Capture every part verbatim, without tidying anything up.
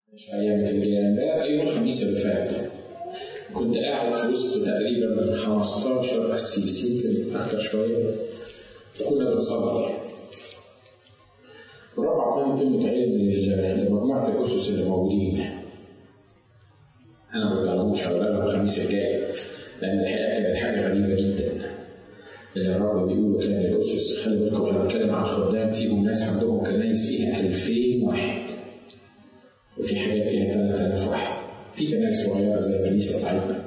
مش أيام الجاية امبارح يوم الخميس اللي فات كنت قاعد في وسط تقريبا خمستاشر قسيس يمكن أكتر شوية وكنا بنصلي. الرب أعطاني كلمة علم لمجموعة الأسس اللي موجودين. أنا ما بتعلموش هقولها الخميس الجاي لأن الحقيقة كانت حاجة غريبة جدا. اللي الرب بيقوله كان الأسس، خلي بالكم احنا بنتكلم عن خدام فيهم ناس عندهم كنايس فيها ألفين واحد وفي حاجات فيها ثلاثة آلاف واحد، في كنايس صغيرة زي الكنيسة بتاعتنا.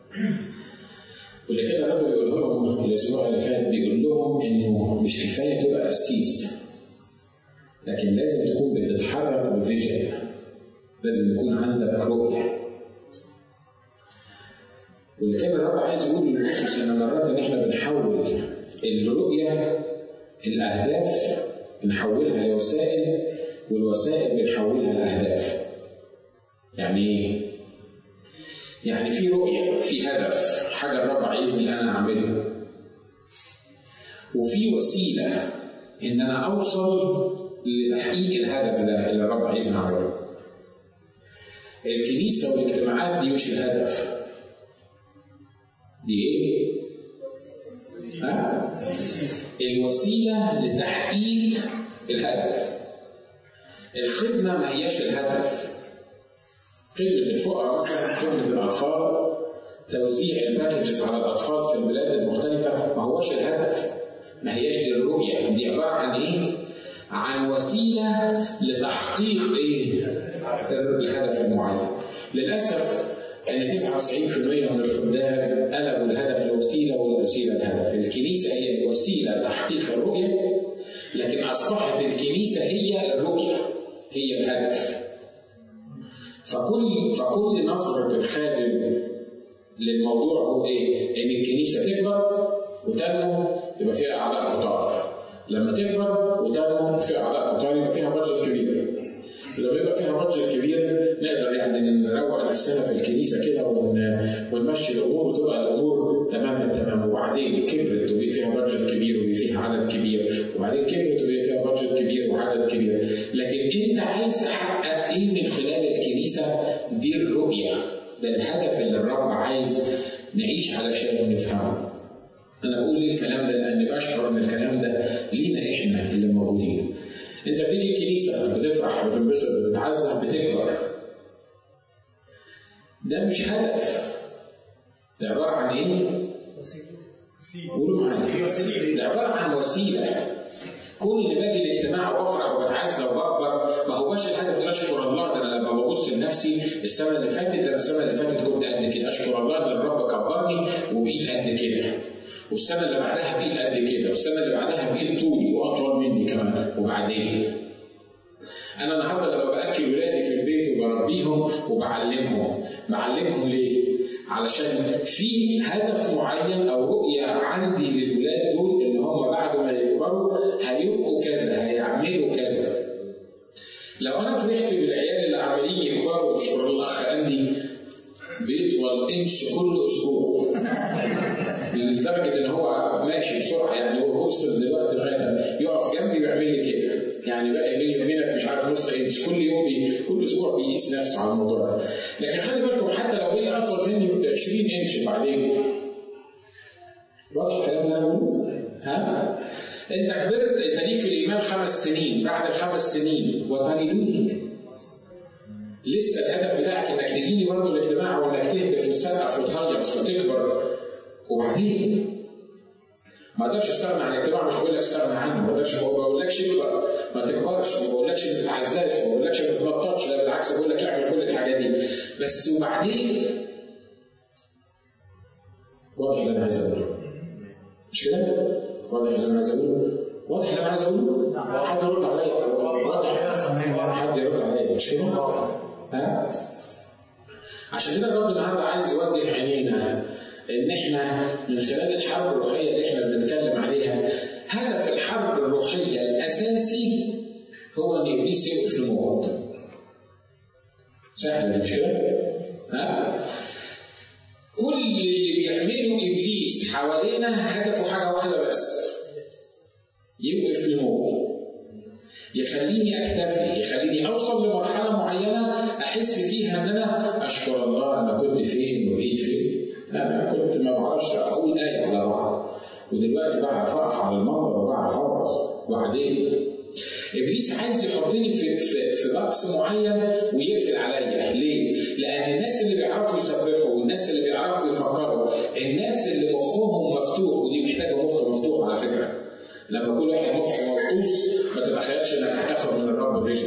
واللي كده الرب بيقول لهم الأسبوع اللي فات بيقول لهم إنه مش كفاية تبقى قسيس، لكن لازم تكون بتتحرك بفيجن، لازم يكون عندك رؤية. واللي كان الرب عايز يقول للأسس إن مرات إن إحنا بنحول الرؤية الأهداف بنحولها لوسائل، والوسائل بنحولها لأهداف. يعني إيه؟ يعني في رؤية، في هدف، حاجة الرب عايزني أنا أعمله، وفي وسيلة إن أنا أوصل لتحقيق الهدف ده اللي الرب عايزني أعمله. الكنيسة والاجتماعات دي مش الهدف، دي إيه؟ ها؟ الوسيلة لتحقيق الهدف. الخدمة ما هياش الهدف. خدمة الفقراء مثلا، خدمة الأطفال، توزيع الباكجز على الأطفال في البلاد المختلفة ما هوش الهدف، ما هياش دي الرؤية. دي عبارة عن إيه؟ عن وسيلة لتحقيق إيه؟ الهدف المعين. للأسف أن تسعة وتسعين بالمئة من الخدام قلبوا الهدف لوسيلة والوسيلة الهدف. الكنيسة هي الوسيلة لتحقيق الرؤية، لكن أصبحت الكنيسة هي الرؤية، هي الهدف. فكل فكل نظرة الخادم للموضوع هو إيه؟ إن الكنيسة تكبر وتنمو يبقى فيها أعضاء كتار. لما تكبر وتنمو فيها أعضاء كتار يبقى فيها بادجت كبير. لما يبقى فيها بادجت كبير نقدر يعني نروق نفسنا في الكنيسة كده ونمشي الأمور وتبقى الأمور تمام التمام. وبعدين كبرت وبقى فيها بادجت كبير وبقى فيها عدد كبير، وبعدين كبرت وبقى فيها بادجت كبير وعدد كبير. لكن أنت عايز تحقق إيه من خلال الكنيسة؟ دي الرؤية، ده الهدف اللي الرب عايز نعيش علشان نفهمه. أنا بقول ليه الكلام ده؟ لأني بشعر إن الكلام ده لينا إحنا اللي موجودين. أنت بتيجي الكنيسة بتفرح بتنبسط بتتعزى بتكبر، ده مش هدف، ده عبارة عن إيه؟ قولوا معايا، ده عبارة عن وسيلة. كل اللي باجي الاجتماع وبفرح وبتعزى وبكبر ما هوش الهدف. أشكر الله، ده أنا لما ببص لنفسي السنة اللي فاتت، ده السنة اللي فاتت كنت قد كده، أشكر الله إن الرب كبرني وبقيت قد كده، والسنة اللي بعدها بقيت قد كده، والسنة اللي بعدها بقيت طولي وأطول مني كمان. وبعدين أنا النهارده لما بأكل ولادي في البيت وبربيهم وبعلمهم، بعلمهم ليه؟ علشان في هدف معين أو رؤية عندي للولاد دول إن هم بعد ما يكبروا هيبقوا كذا، هيعملوا كذا. لو أنا فرحت بالعيال اللي عمالين يكبروا، أشكر الأخ أندي بيطول إنش كل أسبوع لدرجة إن هو ماشي بسرعة، يعني هو وصل دلوقتي لغاية يقف جنبي ويعمل لي كده، يعني بقى بيني وبينك مش عارف نص إنش كل يوم، بي كل أسبوع بيقيس نفسه على الموضوع ده. لكن خلي بالكم حتى لو بقي أطول مني عشرين إنش بعدين، واضح الكلام اللي أنا بقوله؟ ها؟ أنت كبرت، أنت ليك في الإيمان خمس سنين، بعد الخمس سنين وتريدوني لسه الهدف بتاعك انك تجيني برضه الاجتماع وانك تهدف وتسقف وتهيص وتكبر. وبعدين ما اقدرش استغنى عن الاجتماع، مش بقول لك استغنى عنه، ما اقدرش، ما بقولكش اكبر ما تكبرش، ما بقولكش ما تتعزاش، ما بقولكش ما تتنططش، لا بالعكس بقول لك اعمل كل الحاجات دي. بس وبعدين واضح اللي انا عايز اقوله؟ مش كده؟ واضح اللي انا عايز اقوله؟ واضح اللي انا عايز اقوله؟ حد يرد عليا؟ واضح؟ حد يرد عليا؟ مش كده؟ ها؟ عشان كده الرب النهارده عايز يوجه عينينا ان احنا من خلال الحرب الروحيه اللي احنا بنتكلم عليها، هدف الحرب الروحيه الاساسي هو ان ابليس يوقف نموك. سهله مش كده؟ ها؟ كل اللي بيعمله ابليس حوالينا هدفه حاجه واحده بس، يوقف نموك. يخليني اكتفي، يخليني اوصل لمرحله معينه احس فيها ان انا اشكر الله انا كنت فين وبقيت فين. انا كنت ما بعرفش اقول ايه على بعض، ودلوقتي بعرف اقف على المنبر وبعرف اوعظ. وبعدين ابليس عايز يحطني في في في بقص معين ويقفل عليا. ليه؟ لان الناس اللي بيعرفوا يسبحوا والناس اللي بيعرفوا يفكروا، الناس اللي مخهم مفتوح، ودي محتاجه مخ مفتوح على فكره. لما كل واحد مخه مغطوس ما تتخيلش انك هتاخد من الرب فيجن.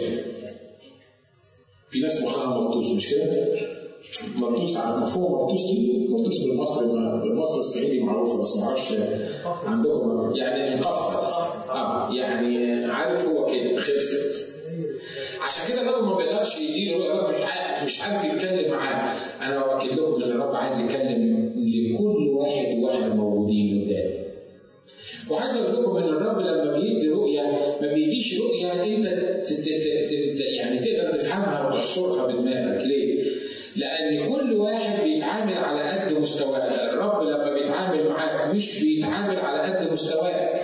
في ناس مخها مغطوس مش كده؟ مغطوس على مفهوم مغطوس دي مغطوس بالمصري بالمصري الصعيدي معروفه، بس ما اعرفش عندكم يعني مقفل. اه يعني عارف هو كده خلصت. عشان كده الرب ما بيقدرش يديله الرب مش عارف يتكلم معاه. انا باكد لكم ان الرب عايز يتكلم لكل واحد وواحده موجودين قدامي. وعايز اقول لكم ان الرب لما بيدي رؤيه ما بيديش رؤيه انت يعني تقدر تفهمها وتحصرها بدماغك. ليه؟ لان كل واحد بيتعامل على قد مستواه. الرب لما بيتعامل معاك مش بيتعامل على قد مستواك.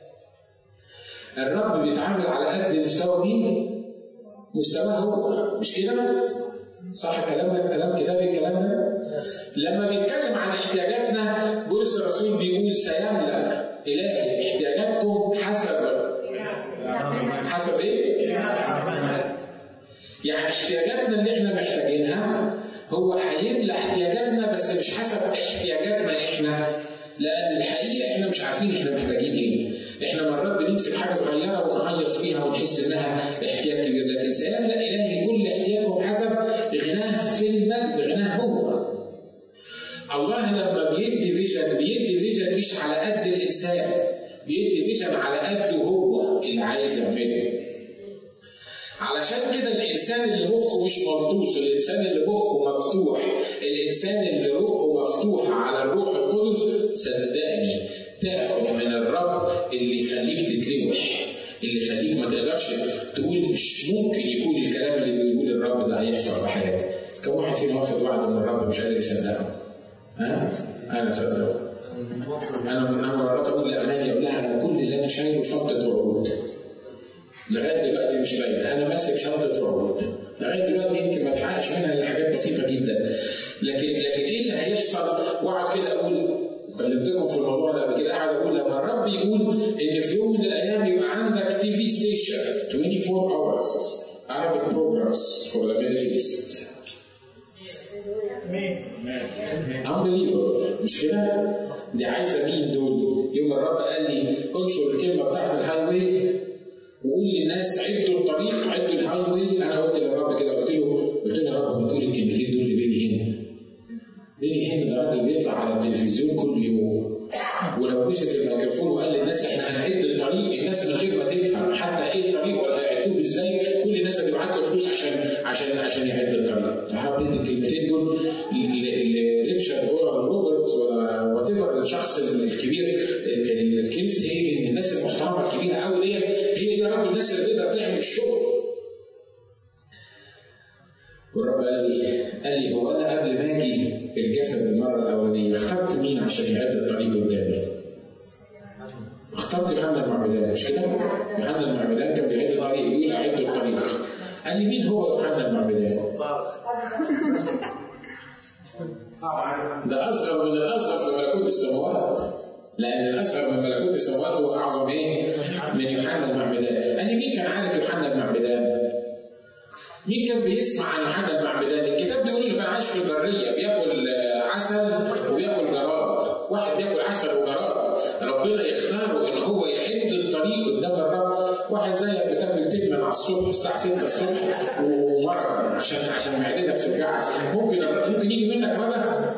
الرب بيتعامل على قد مستوى مين؟ مستواه هو، مش كده؟ صح الكلام ده؟ الكلام كده بالكلام ده؟ لما بيتكلم عن احتياجاتنا بولس الرسول بيقول سيملأ إلهي احتياجاتكم حسب حسب ايه؟ يعني احتياجاتنا اللي احنا محتاجينها هو هيملأ احتياجاتنا، بس مش حسب احتياجاتنا احنا، لأن الحقيقة احنا مش عارفين احنا محتاجين ايه. احنا مرات بنمسك حاجة صغيرة ونهيص فيها ونحس انها احتياج كبير، لكن سيملأ إلهي كل احتياجكم حسب غناه في المجد. غناه هو. الله لما بيدي فيجن بيدي فيجن مش على قد الإنسان، بيدي فيجن على قده هو اللي عايز يعمله. علشان كده الإنسان اللي مخه مش مغطوس، الإنسان اللي مخه مفتوح، الإنسان اللي روحه مفتوحة على الروح القدس، صدقني تاخد من الرب اللي يخليك تتلوح، اللي يخليك ما تقدرش تقول مش ممكن يكون الكلام اللي بيقول الرب ده هيحصل في حياتي. كم واحد فينا واخد وعد من الرب مش قادر يصدقه؟ ها؟ أنا صدقه. أنا أنا مرات أقول لأماني أقول لها أنا كل اللي أنا شايله شنطة وعود. لغاية دلوقتي مش باين، أنا ماسك شنطة وعود. لغاية دلوقتي يمكن ما اتحققش منها إلا حاجات بسيطة جدا. لكن لكن إيه اللي هيحصل؟ وأقعد كده أقول كلمتكم في الموضوع ده قبل كده، قاعد أقول لما الرب يقول إن في يوم من الأيام يبقى عندك تي في ستيشن twenty-four hours Arabic programs for the Middle East. Unbelievable مش كده؟ دي عايزة مين دول؟ يوم الرب قال لي انشر الكلمة بتاعت الهاي واي وقول للناس عدوا الطريق عدوا الهاي واي. أنا قلت للرب كده قلت له قلت له يا رب ما تقول الكلمتين دول اللي بيني هنا. بيني هنا ده راجل بيطلع على التلفزيون كل يوم، ولو مسك الميكروفون وقال للناس احنا هنعد الطريق، الناس من غير ما تفهم حتى ايه الطريق ولا هيعدوه ازاي، كل الناس هتبعت له فلوس عشان عشان عشان يعد الطريق. تعرف ان الكلمتين دول لريتشارد اورال روبرت ولا وات ايفر الشخص الكبير الكنيس هيجن، الناس المحترمه الكبيره قوي دي هي دي رب الناس اللي تقدر تعمل الشغل. والرب قال لي قال لي هو انا قبل ما اجي الجسد المره الاولانيه اخترت مين عشان يعد الطريق قدامي؟ اخترت يوحنا المعمدان مش كده؟ يوحنا المعمدان كان بيعد الطريق يقول اعد الطريق. قال لي مين هو يوحنا المعمدان؟ ده اصغر من الاصغر في ملكوت السماوات، لان الاصغر من ملكوت السماوات هو اعظم ايه؟ من يوحنا المعمدان. قال لي مين كان عارف يوحنا المعمدان؟ مين كان بيسمع عن يوحنا المعمدان؟ الكتاب بيقول انه كان عايش في البريه بياكل عسل وبياكل جراد. واحد بياكل عسل وجراد، ربنا يختاره ان هو يعد الطريق قدام الرب. واحد زيك بتاكل تمن على الصبح الساعه ستة الصبح ومرة عشان عشان معدتك توجعك، ممكن ممكن يجي منك ربع.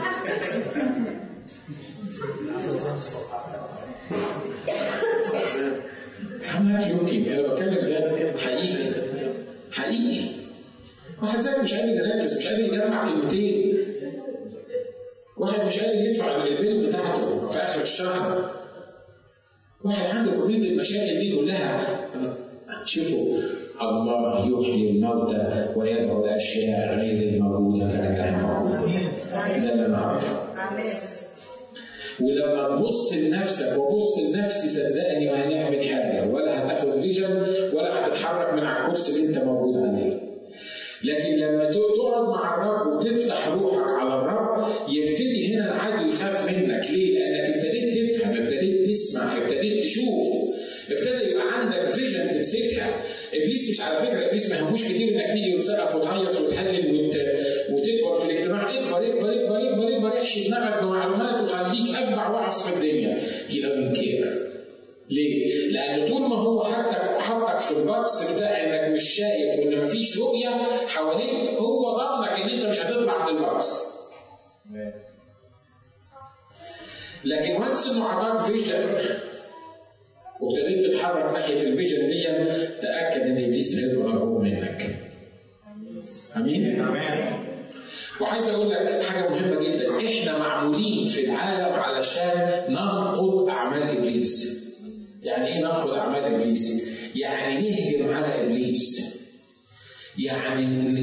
I'm not joking، انا بتكلم جد حقيقي حقيقي. واحد زيك مش قادر يركز، مش قادر يجمع كلمتين، واحد مش قادر يدفع البيل بتاعته في اخر الشهر، واحد عنده كمية المشاكل دي كلها. شوفوا الله يحيي الموتى ويدعو الاشياء غير الموجوده كانها موجوده. ده اللي انا اعرفه. ولما تبص لنفسك وبص لنفسي صدقني ما هنعمل حاجه، ولا هتاخد فيجن ولا الكورس اللي انت موجود عليه. لكن لما تقعد مع الرب وتفتح روحك على الرب يبتدي هنا العدو يخاف منك. ليه؟ لانك ابتديت تفهم، ابتديت تسمع، ابتديت تشوف، ابتدى يبقى عندك فيجن تمسكها. ابليس مش على فكره ابليس ما يهموش كتير انك تيجي وتسقف وتهيص وتهلل وت... وتكبر في الاجتماع. اكبر اكبر اكبر اكبر اكبر احشي دماغك بمعلومات وخليك ابدع واعظ في الدنيا. هي لازم كير. ليه؟ لأن طول ما هو حطك حطك في البكس بتاع انك مش شايف وان مفيش رؤيه حواليك، هو ضامنك ان انت مش هتطلع من البكس. لكن وانس انه اعطاك فيجن وابتديت تتحرك ناحيه الفيجن دي، تاكد ان ابليس هيبقى مرعوب منك. امين؟ وعايز اقول لك حاجه مهمه جدا، احنا معمولين في العالم علشان ننقض اعمال ابليس. يعني ايه ننقض اعمال ابليس؟ يعني نهجم على ابليس، يعني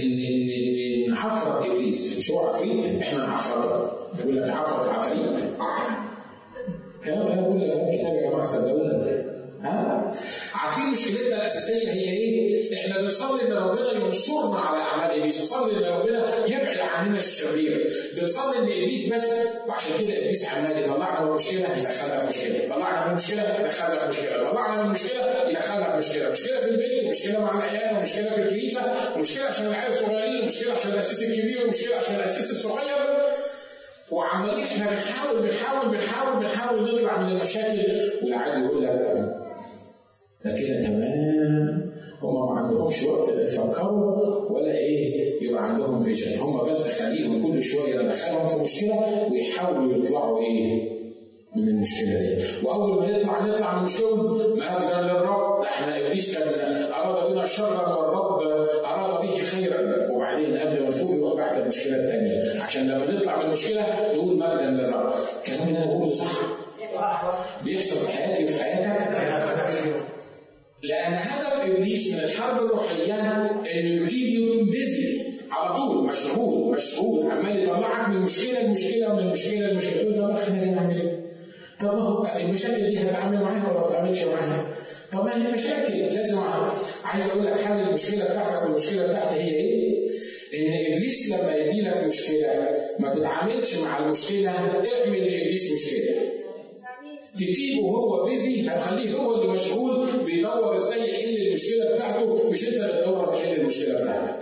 نعفرت ابليس. مش هو عفريت؟ احنا نعفرته. يقول لك عفرت عفريت. كلام انا بقول لك الكتاب يا جماعه صدقوني. ها؟ عارفين مشكلتنا الاساسيه هي ايه؟ احنا بنصلي ان ربنا ينصرنا على اعمال ابليس، بنصلي ان ربنا يبعد عننا الشرير، بنصلي ان ابليس بس، وعشان كده ابليس عمال يطلعنا من مشكله يدخلنا في مشكله، طلعنا من مشكله يدخلنا في مشكله، طلعنا من مشكله يدخلنا في مشكله، مشكله في البيت، ومشكله مع العيال، ومشكله في الكنيسه، ومشكله عشان العيال الصغيرين، ومشكله عشان الاسيس الكبير، ومشكله عشان الاسيس الصغير. وعمالين احنا بنحاول بنحاول بنحاول بنحاول نطلع من المشاكل، والعادي يقول لك ده كده تمام. هم ما عندهمش وقت يفكروا ولا ايه يبقى عندهم فيجن، هم بس خليهم كل شويه ندخلهم في مشكله ويحاولوا يطلعوا ايه من المشكله دي. واول ما نطلع نطلع من المشكله ما ابدا للرب، ده احنا ابليس كان اراد بنا شرا والرب اراد به خيرا، وبعدين قبل ما نفوق يروح بعد المشكله الثانيه عشان لما نطلع من المشكله نقول مجدا للرب. الكلام اللي انا بقوله صح؟ بيحصل في حياتي وفي حياتك. لأن هدف إبليس من الحرب الروحية إنه يجيب بيزي على طول، مشغول مشغول عمال يطلعك من مشكلة لمشكلة ومن المشكلة لمشكلة. تقول طب احنا جاي نعمل إيه؟ طب ما هو المشاكل دي هتعامل معاها ولا ما بتعاملش معاها؟ طب ما هي مشاكل لازم أعمل. عايز أقول لك حل المشكلة بتاعتك، والمشكلة بتاعتي هي إيه؟ إن إبليس لما يدي لك مشكلة ما تتعاملش مع المشكلة، اعمل لإبليس مشكلة. تجيبه وهو بيزي، هتخليه هو اللي مشغول بيدور ازاي يحل المشكله بتاعته، مش انت اللي تدور تحل المشكله بتاعتك.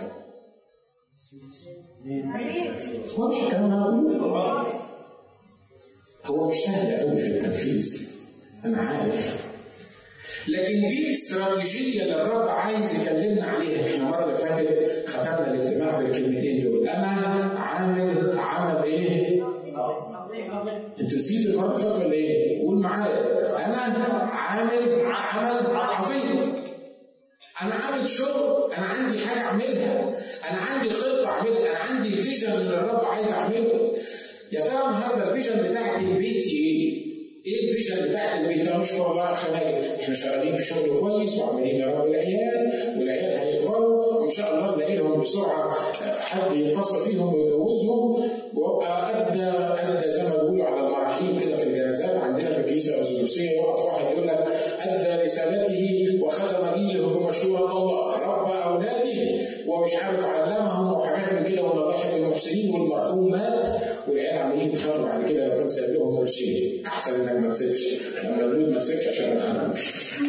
واضح الكلام اللي انا بقوله؟ هو مش سهل قوي في التنفيذ، انا عارف، لكن دي استراتيجيه للرب عايز يكلمنا عليها. احنا المره اللي فاتت ختمنا الاجتماع بالكلمتين دول، انا عامل عمل ايه؟ انتوا نسيتوا المره اللي فاتت ولا ايه؟ قول معايا، انا عامل عمل عظيم، انا عامل شغل، انا عندي حاجه اعملها، انا عندي خطه اعملها، انا عندي فيجن اللي الرب عايز اعمله. يا ترى النهارده الفيجن بتاعت البيت ايه؟ ايه الفيجن بتاعت البيت؟ انا اشكر الله خلاص احنا شغالين في شغل كويس وعمالين نراقب العيال، والعيال هيكبروا وان شاء الله نلاقي لهم بسرعه حد يتصل فيهم ويجوزهم، وابقى ادى ادى زي ما بيقولوا على المراحيل كده في الجنازات عندنا في الكنيسه الارثوذكسيه، يقف واحد يقول لك ادى رسالته وخدم جيله بمشوره الله، رب اولاده ومش عارف علمهم وحاجات من كده، والله يحب المحسنين، والمرحوم مات والعيال عمالين يتخانقوا بعد كده لو كان سايب لهم قرشين. احسن انك ما تسيبش، لما تقول ما تسيبش عشان ما تخانقوش.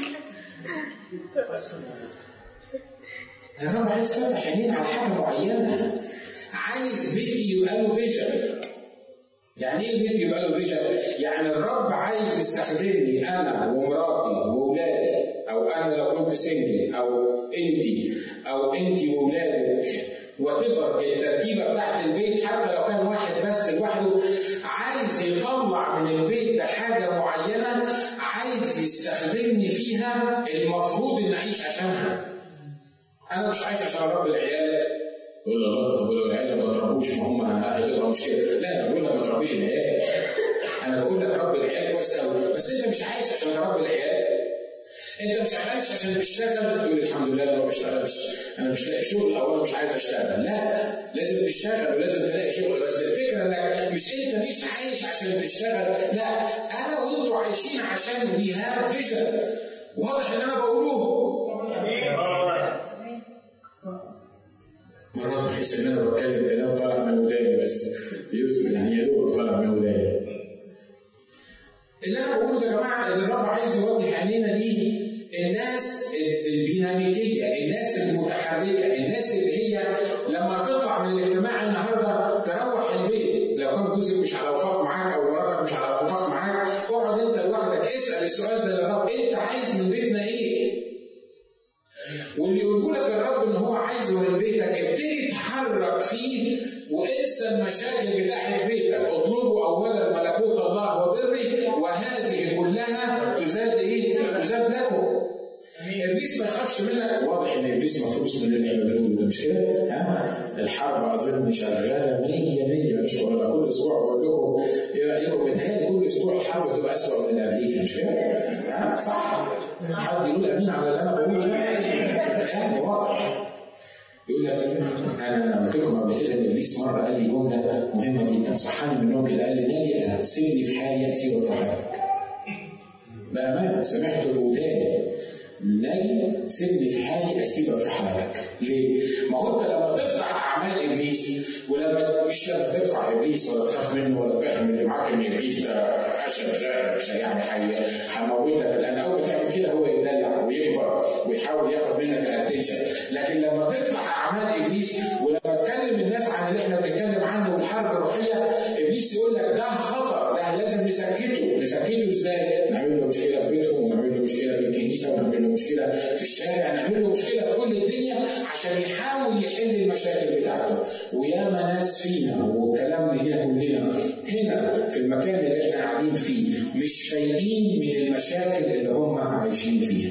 الرب عايز فتح عينين على حاجه معينه، عايز بيتي يبقى له فيجن. يعني ايه بيتي يبقى له فيجن؟ يعني الرب عايز يستخدمني انا ومراتي واولادي، او انا لو كنت سنجل، او انتي او انتي واولادك، وتقدر التركيبه بتاعت البيت حتى لو كان واحد بس لوحده، عايز يطلع من البيت ده حاجه معينه، عايز يستخدمني فيها، المفروض ان اعيش عشانها. انا مش عايش عشان رب العيال. يقول له لا، طب لو العيال ما تربوش ما هم هيبقى مشكله. لا، انا بقول لك ما تربيش العيال، انا بقول لك رب العيال كويس قوي، بس انت مش عايش عشان تربي العيال. انت مش عايش عشان تشتغل تقول الحمد لله انا ما بشتغلش، انا مش لاقي شغل او انا مش عايز اشتغل. لا، لازم تشتغل ولازم تلاقي شغل، بس الفكره انك مش انت مش عايش عشان تشتغل، لا، انا وانتوا عايشين عشان وي هاف فيجن. واضح اللي انا بقوله؟ تحس ان انا بتكلم كلام طالع من وداني بس يوسف يعني يا دوب طالع من وداني. اللي انا بقوله ده يا جماعه اللي الرب عايز يوجه عينينا ليه الناس الديناميكيه، الناس المتحركه، الناس اللي هي لما تطلع من الاجتماع النهارده تروح البيت، لو كان جوزك مش على وفاق معاك او مراتك مش على وفاق معاك، اقعد انت لوحدك اسال السؤال ده للرب، انت عايز من بيتنا ايه؟ واللي يقوله لك الرب ان هو عايزه من بيتك ابتدي تحرك فيه وانسى المشاكل بتاعت بيتك. اطلبوا اولا ملكوت الله وبره وهذه كلها تزاد ايه؟ تزاد لكم. ابليس ما يخافش منك، واضح ان ابليس مفروس من اللي احنا بنقوله ده مش كده؟ ها؟ الحرب اظن شغاله مية مية مش ولا كل اسبوع بقول لكم ايه رايكم؟ متهيألي كل اسبوع الحرب بتبقى اسوء من اللي قبليها مش كده؟ ها؟ صح؟ حد يقول امين على اللي انا بقوله ده؟ يعني واضح. يقول لك انا قلت لكم قبل كده ان ابليس مره قال لي جمله مهمه جدا صحاني من النوم كده، قال لي ناجي انا سيبني في حالي اسيبك في حالك. بامانه سمعت بوداني ناجي سيبني في حالي اسيبك في حالك. ليه؟ ما هو انت لما تفتح اعمال ابليس ولما مش لما ترفع ابليس ولا تخاف منه ولا تفهم اللي معاك ان ابليس ده اشهر زي يعني هيموتك، لان اول ما تعمل كده هو يدلع ويكبر ويحاول ياخد منك الاتنشن. لكن لما تفتح اعمال ابليس ولما تكلم الناس عن اللي احنا بنتكلم عنه والحرب الروحيه، ابليس يقول لك ده خطر، ده لازم نسكته. نسكته ازاي؟ نعمل له مشكله في بيتهم، ونعمل له مشكله في الكنيسه، ونعمل له مشكله في الشارع، نعمل له مشكله في كل الدنيا عشان يحاول يحل المشاكل بتاعته. وياما ناس فينا والكلام لينا كلنا هنا في المكان اللي احنا قاعدين فيه مش فايقين من المشاكل اللي هم عايشين فيها.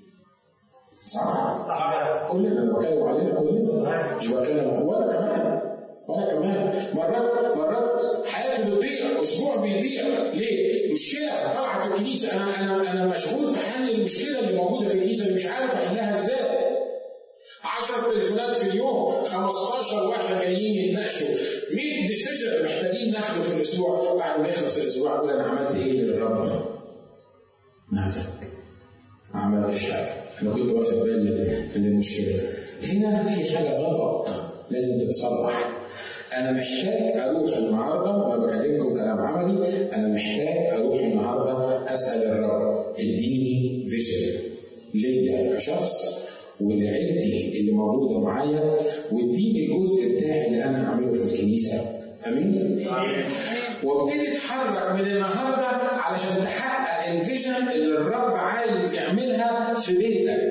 صح؟ كلنا بتكلم علينا كلنا، مش بتكلم ولا كمان ولا كمان مرات مرات حياتي بتضيع، اسبوع بيضيع. ليه؟ مشكله طالعه في الكنيسه، انا انا انا مشغول في حل المشكله اللي موجوده في الكنيسه اللي مش عارف احلها ازاي. عشر تليفونات في اليوم، خمستاشر واحد جايين يتناقشوا، مية ديسيجن محتاجين ناخده في الاسبوع. بعد ما يخلص الاسبوع اقول انا عملت ايه للرب؟ نازك ما عملتش حاجه، انا كنت واخد بالي من المشكله. هنا في حاجه غلط لازم تتصلح. انا محتاج اروح النهارده وانا بكلمكم كلام عملي، انا محتاج اروح النهارده اسال الرب اديني فيجن ليا كشخص ولعيلتي اللي موجوده معايا، واديني الجزء بتاعي اللي انا اعمله في الكنيسه. امين؟ وابتدي اتحرك من النهارده علشان تحقق الفيجن اللي الرب عايز يعملها في بيتك.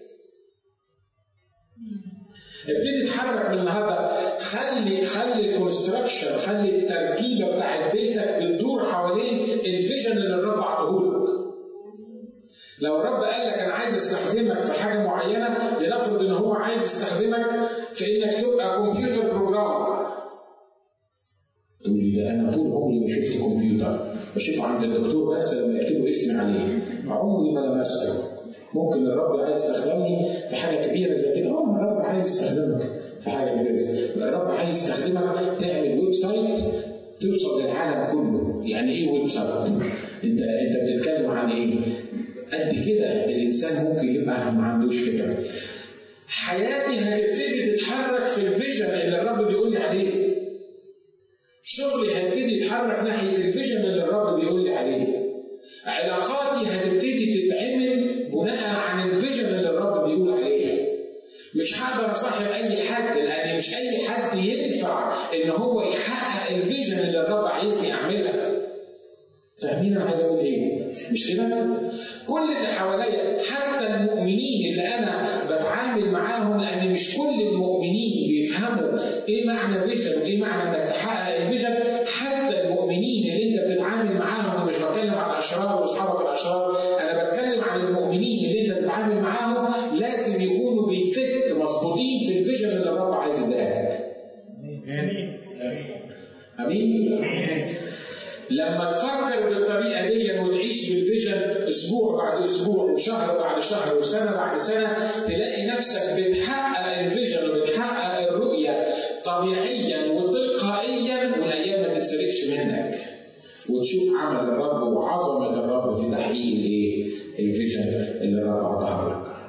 ابتدي اتحرك من النهارده، خلي خلي الكونستراكشن، خلي التركيبه بتاعت بيتك بتدور حوالين الفيجن اللي الرب عطاهولك. لو الرب قال لك انا عايز استخدمك في حاجه معينه، لنفرض ان هو عايز يستخدمك في انك تبقى كمبيوتر بروجرامر. تقول لي ده انا طول عمري ما شفت كمبيوتر، بشوف عند الدكتور بس لما يكتبوا اسمي عليه، عمري ما لمسته. ممكن الرب عايز يستخدمني في حاجه كبيره زي كده، اه الرب عايز يستخدمك في حاجه كبيره زي كده. الرب عايز يستخدمك تعمل ويب سايت توصل للعالم كله. يعني ايه ويب سايت؟ انت انت بتتكلم عن ايه؟ قد كده الانسان ممكن يبقى ما عندوش فكره. حياتي هتبتدي تتحرك في الفيجن اللي الرب بيقول لي عليه. شغلي هيبتدي يتحرك ناحيه الفيجن اللي الرب بيقول لي عليه. علاقاتي هتبتدي تتعمل بناء عن الفيجن اللي الرب بيقول عليها. مش هقدر اصاحب اي حد، لان مش اي حد ينفع ان هو يحقق الفيجن اللي الرب عايزني اعملها. فاهمين انا عايز اقول ايه؟ مش كده؟ كل اللي حواليا حتى المؤمنين اللي انا بتعامل معاهم، لان مش كل المؤمنين بيفهموا ايه معنى فيجن وايه معنى انك تحقق الفيجن. حتى المؤمنين اللي انت بتتعامل معاهم، انا مش بتكلم عن الاشرار واصحابك الاشرار، انا بتكلم عن المؤمنين اللي انت بتتعامل معاهم، لازم يكونوا بيفت مظبوطين في الفيجن اللي الرب عايز يديها لك. امين امين. لما تفكر بالطريقه دي وتعيش بالفيجن اسبوع بعد اسبوع وشهر بعد شهر وسنه بعد سنه، تلاقي نفسك بتحقق الفيجن وبتحقق الرؤيه طبيعيا وتلقائيا، والايام ما تتسرقش منك، وتشوف عمل الرب وعظمه الرب في تحقيق الايه؟ الفيجن اللي الرب عطاها لك.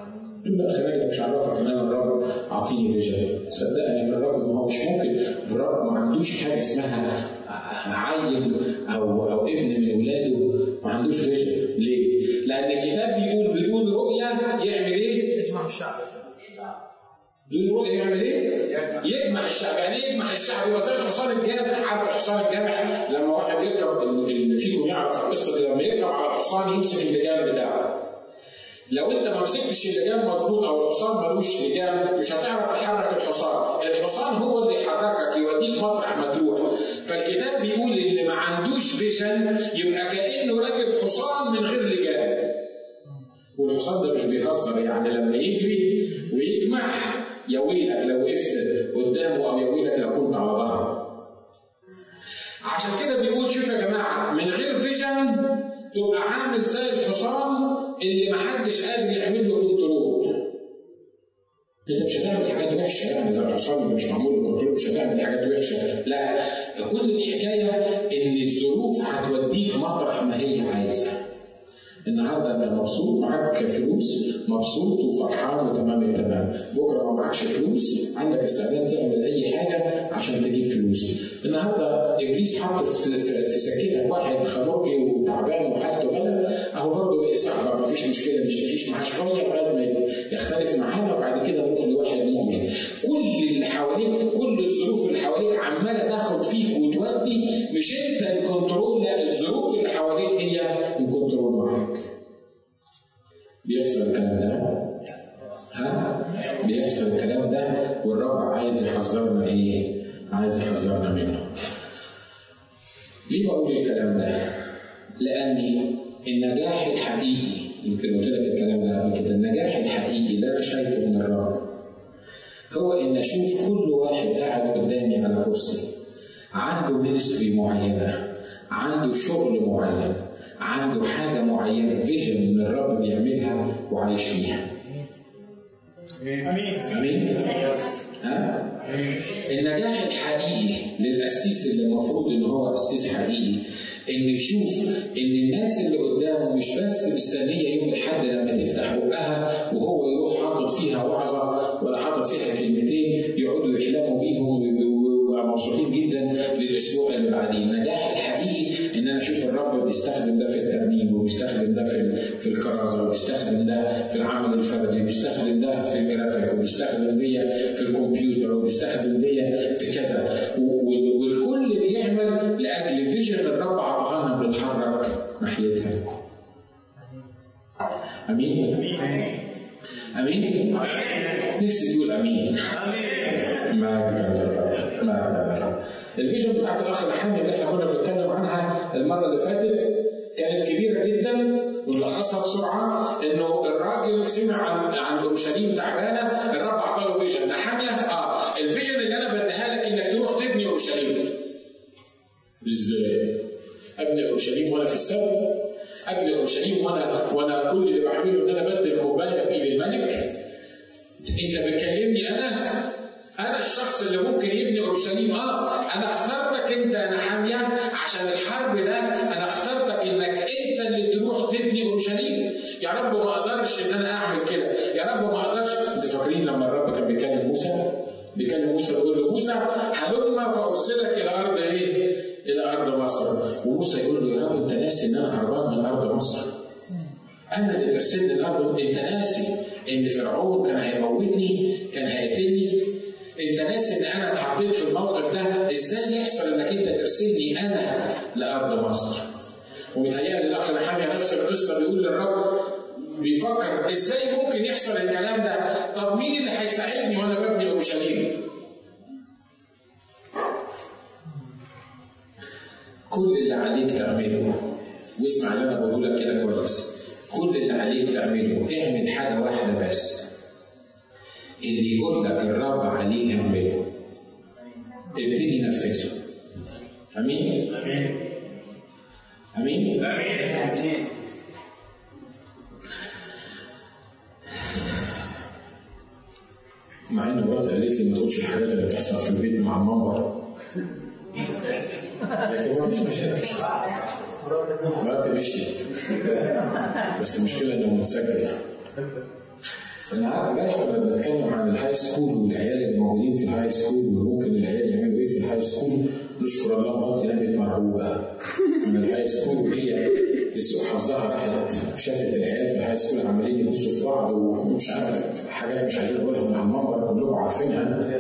تقول لا خليك ده مش عارفك ان انا الرب اعطيني فيجن. صدقني ان الرب ما هو مش ممكن، الرب ما عندوش حاجه اسمها عيل او او ابن من اولاده ما عندوش فيجن. ليه؟ لان الكتاب بيقول بدون رؤيه يعمل ايه؟ يجمع الشعب. بدون رؤيه يعمل ايه؟ يجمع الشعب. يعني ايه يجمع الشعب؟ يبقى زي الحصان الجامح. عارف الحصان الجامح لما واحد يركب، اللي فيكم يعرف القصه دي، لما يركب على الحصان يمسك اللجام بتاعه. لو انت ما مسكتش اللجام مظبوط او الحصان ملوش لجام مش هتعرف تحرك الحصان. الحصان هو اللي يحركك يوديك مطرح ما تروح. فالكتاب بيقول اللي ما عندوش فيجن يبقى كانه راكب حصان من غير لجام. والحصان ده مش بيهزر، يعني لما يجري ويجمح يا ويلك لو وقفت قدامه او يا ويلك لو كنت على ظهره. عشان كده بيقول شوف يا جماعه، من غير فيجن تبقى عامل زي الحصان اللي محدش قادر يعمل له كنترول. انت مش هتعمل حاجات وحشه، يعني زي الحصان اللي مش معمول له كنترول مش هتعمل حاجات وحشه، لا، كل الحكايه ان الظروف هتوديك مطرح ما هي عايزه. النهارده انت مبسوط معاك فلوس، مبسوط وفرحان وتمام التمام، بكره ما معكش فلوس عندك استعداد تعمل اي حاجه عشان تجيب فلوس. النهارده ابليس حط في, في, في سكتك واحد خروجي وتعبان وحالته غلا، اهو برضه بقى صاحبك مفيش مشكله مش نعيش معاه شويه لغايه ما يختلف معانا وبعد كده نروح لواحد مؤمن. كل اللي حواليك، كل الظروف اللي حواليك عماله تاخد فيك وتودي، مش انت الكنترول، لا الظروف اللي حواليك هي الكنترول معاك. بيحصل الكلام ده؟ ها؟ بيحصل الكلام ده والرب عايز يحذرنا ايه؟ عايز يحذرنا منه. ليه بقول الكلام ده؟ لأن النجاح الحقيقي، يمكن قلت لك الكلام ده قبل كده، النجاح الحقيقي اللي أنا شايفه من الرب هو إن أشوف كل واحد قاعد قدامي على كرسي عنده مينستري معينة، عنده شغل معين، عنده حاجة معينة، فيجن من الرب بيعملها وعايش فيها. امين امين. ها؟ النجاح الحقيقي للأسيس اللي المفروض ان هو أسيس حقيقي انه يشوف ان الناس اللي قدامه مش بس مستنيه يوم الحد لما تفتح بقها وهو يروح حاطط فيها وعظه ولا حاطط فيها كلمتين يقعدوا يحلموا بيهم ويبقوا مبسوطين جدا للاسبوع اللي بعديه. النجاح الحقيقي ان انا اشوف الرب بيستخدم ده في الترنيم، وبيستخدم ده في في الكرازه، وبيستخدم ده في العمل الفردي، وبيستخدم ده في الجرافيك، وبيستخدم دي في الكمبيوتر، وبيستخدم دي في كذا، والكل بيعمل لاجل فيجن الرب عطاها لنا بنتحرك ناحيتها. امين. امين. نفسي تقول امين. ما ما ما الفيجن بتاعت الاخ الحامي اللي احنا كنا بنتكلم عنها المره اللي فاتت كانت كبيره جدا، ونلخصها بسرعه انه الراجل سمع عن عن اورشليم تعبانه، الرب اعطى له فيجن. حاميه اه الفيجن اللي انا بديها لك انك تروح تبني اورشليم. ازاي؟ ابني اورشليم وانا في السبت؟ ابني اورشليم وانا وانا كل اللي بعمله ان انا بدي الكوبايه في ايد الملك؟ انت بتكلمني انا؟ انا الشخص اللي ممكن يبني اورشليم؟ اه انا اخترتك انت يا حاميه عشان الحرب ده، انا اخترتك انك انت اللي تروح تبني اورشليم. يا رب ما اقدرش ان انا اعمل كده، يا رب ما اقدرش. انتوا فاكرين لما الرب كان بيكلم موسى؟ بيكلم موسى بيقول له موسى هلم فارسلك الى ارض ايه؟ الى ارض مصر. وموسى يقول له يا رب انت ناسي ان انا هربان من ارض مصر؟ انا اللي ترسلني الارض؟ انت ناسي ان فرعون كان هيموتني، كان هيقتلني؟ انت ناسي ان انا اتحطيت في الموقف ده؟ ازاي يحصل انك انت ترسلني انا لارض مصر؟ ومتهيألي الاخ الحامي نفس القصه بيقول للرب، بيفكر ازاي ممكن يحصل الكلام ده؟ طب مين اللي هيساعدني وانا ببني اورشليم؟ كل اللي عليك تعمله، واسمع اللي انا بقوله لك كده كويس، كل اللي عليك تعمله اعمل حاجه واحده بس، اللي يقول لك الرب عليه اعمله، ابتدي نفذه. امين. امين. امين. امين. مع ان مراتي قالت لي ما تقولش الحاجات اللي بتحصل في البيت مع المنبر، لكن ما فيش مشاكل. مراتي مشيت، بس المشكله انه متسجل. فانا امبارح كنا بنتكلم عن الهاي سكول والعيال الموجودين في الهاي سكول وممكن العيال يعملوا ايه في الهاي سكول. نشكر الله مراتي نامت مرعوبه من الهاي سكول، وهي لسوء حظها راحت شافت العيال في الهاي سكول عمالين يبصوا في بعض ومش عارف حاجات مش عايزين نقولها من على المنبر كلكم عارفينها.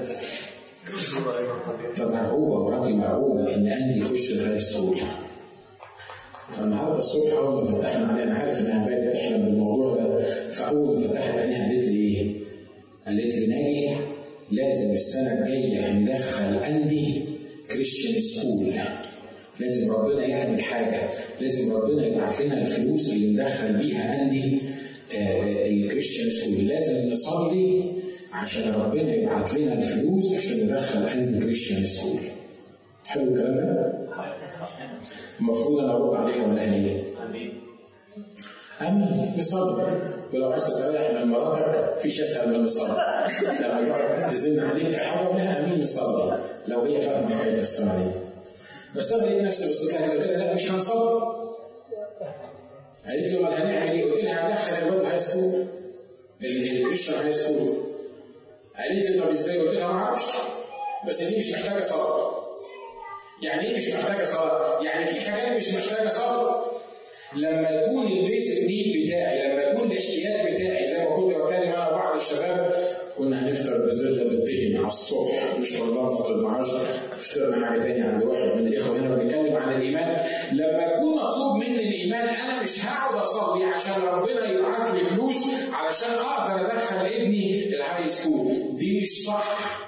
فمرعوبه مراتي مرعوبه ان اندي يخش الهاي سكول. فالنهارده الصبح اول ما فتحنا عليها، انا عارف انها بقت تحلم بالموضوع ده، فاول ما فتحت عليها قالت لي ايه؟ قالت لي ناجي لازم السنه الجايه ندخل اندي كريستيان سكول، لازم ربنا يعمل حاجه، لازم ربنا يبعت لنا الفلوس اللي ندخل بيها اندي آه الكريستيان سكول، لازم نصلي عشان ربنا يبعت لنا الفلوس عشان ندخل اندي كريستيان سكول. حلو الكلام ده؟ المفروض انا ارد عليها ولا هي؟ امين. امين. نصلي. ولو عايز تستريح من مراتك فيش اسهل من نصلي. لما تزن عليك في حاجه ولها امين نصلي. لو هي فاهمه حكايه الصلاه دي. بس انا لقيت نفسي بصيت لها قلت لها لا مش هنصلي. قالت لي امال هنعمل ايه؟ قلت لها هندخل الواد هاي سكول. الكريستيان هاي سكول. قالت لي طب ازاي؟ قلت لها ما اعرفش. بس دي مش محتاجه صلاه. يعني ايه مش محتاجه صلاه؟ يعني في حاجات مش محتاجه صلاه. لما يكون البيسك نيد بتاعي، لما يكون الاحتياج بتاعي زي ما كنت بتكلم انا وبعض الشباب كنا هنفطر بزله بالدهن على الصبح، مش والله ما فطرناهاش، فطرنا حاجه ثانيه عند واحد من الاخوه هنا بنتكلم عن الايمان. لما يكون مطلوب مني الايمان انا مش هقعد اصلي عشان ربنا يبعت لي فلوس علشان اقدر ادخل ابني الهاي سكول، دي مش صح.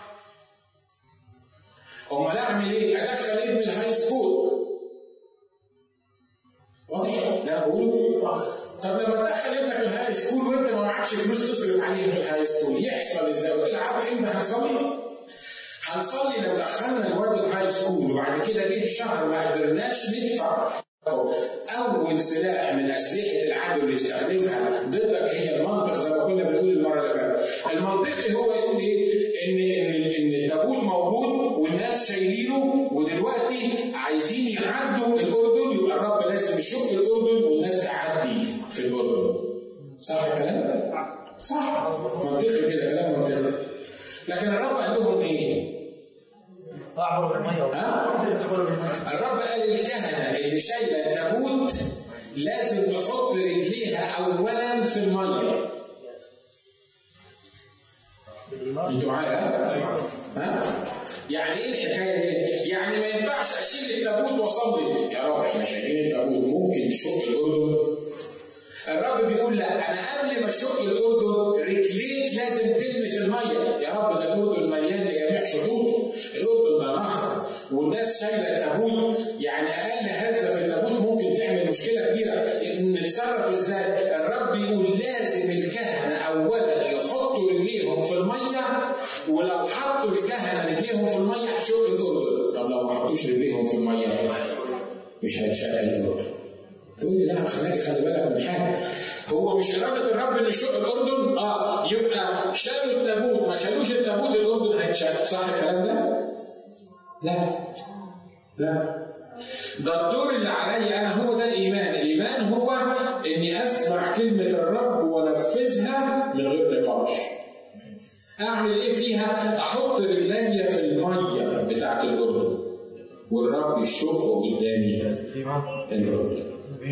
امال اعمل ايه؟ ادخل ابني الهاي سكول. واضح؟ ده انا بقوله؟ طب لما تدخل ابنك الهاي سكول وانت ما معكش فلوس تصرف عليه في الهاي سكول يحصل ازاي؟ قلت لها عارف امتى هنصلي؟ هنصلي لو دخلنا الواد الهاي سكول وبعد كده جه شهر ما قدرناش ندفع. اول سلاح من اسلحه العدو اللي يستخدمها ضدك هي المنطق، زي ما كنا بنقول المره اللي فاتت. المنطقي هو يقول ايه؟ ان ان ان التابوت موجود والناس شايلينه ودلوقتي عايزين يعدوا الاردن، يبقى الرب لازم يشق الاردن والناس تعدي في الاردن. صح الكلام؟ صح. منطقي كده، كلام منطقي. لكن الرب قال لهم ايه؟ اعبروا بالميه. الرب قال الكهنه اللي شايله التابوت لازم تحط رجليها اولا في الميه. انتوا معايا؟ ها؟ يعني ايه الحكايه دي؟ يعني ما ينفعش اشيل التابوت واصلي يا رب احنا شايلين التابوت ممكن تشق الاردن. الرب بيقول لا، انا قبل ما اشق الاردن رجليك لازم تلمس الميه. يا رب ده الاردن مليان لجميع شطوطه، الاردن ده نهر والناس شايله التابوت، يعني اقل هزه في التابوت ممكن تعمل مشكله كبيره. نتصرف ازاي؟ الرب يقول لازم الكهنه اولا يحطوا رجليهم في الميه، ولو حطوا الكهنه رجليهم في الميه هيشق الاردن. طب لو ما حطوش رجليهم في الميه مش هيتشق الاردن. تقول لي لا خليك خلي بالك من حاجه، هو مش اراده الرب ان يشق الاردن؟ اه يبقى شالوا التابوت، ما شالوش التابوت الاردن هيتشق. صح الكلام ده؟ لا لا، ده الدور اللي عليا انا، هو ده الايمان. الايمان هو اني اسمع كلمه الرب وانفذها من غير نقاش. اعمل ايه فيها؟ احط رجلي في الميه بتاعت الاردن والرب يشق قدامي الاردن.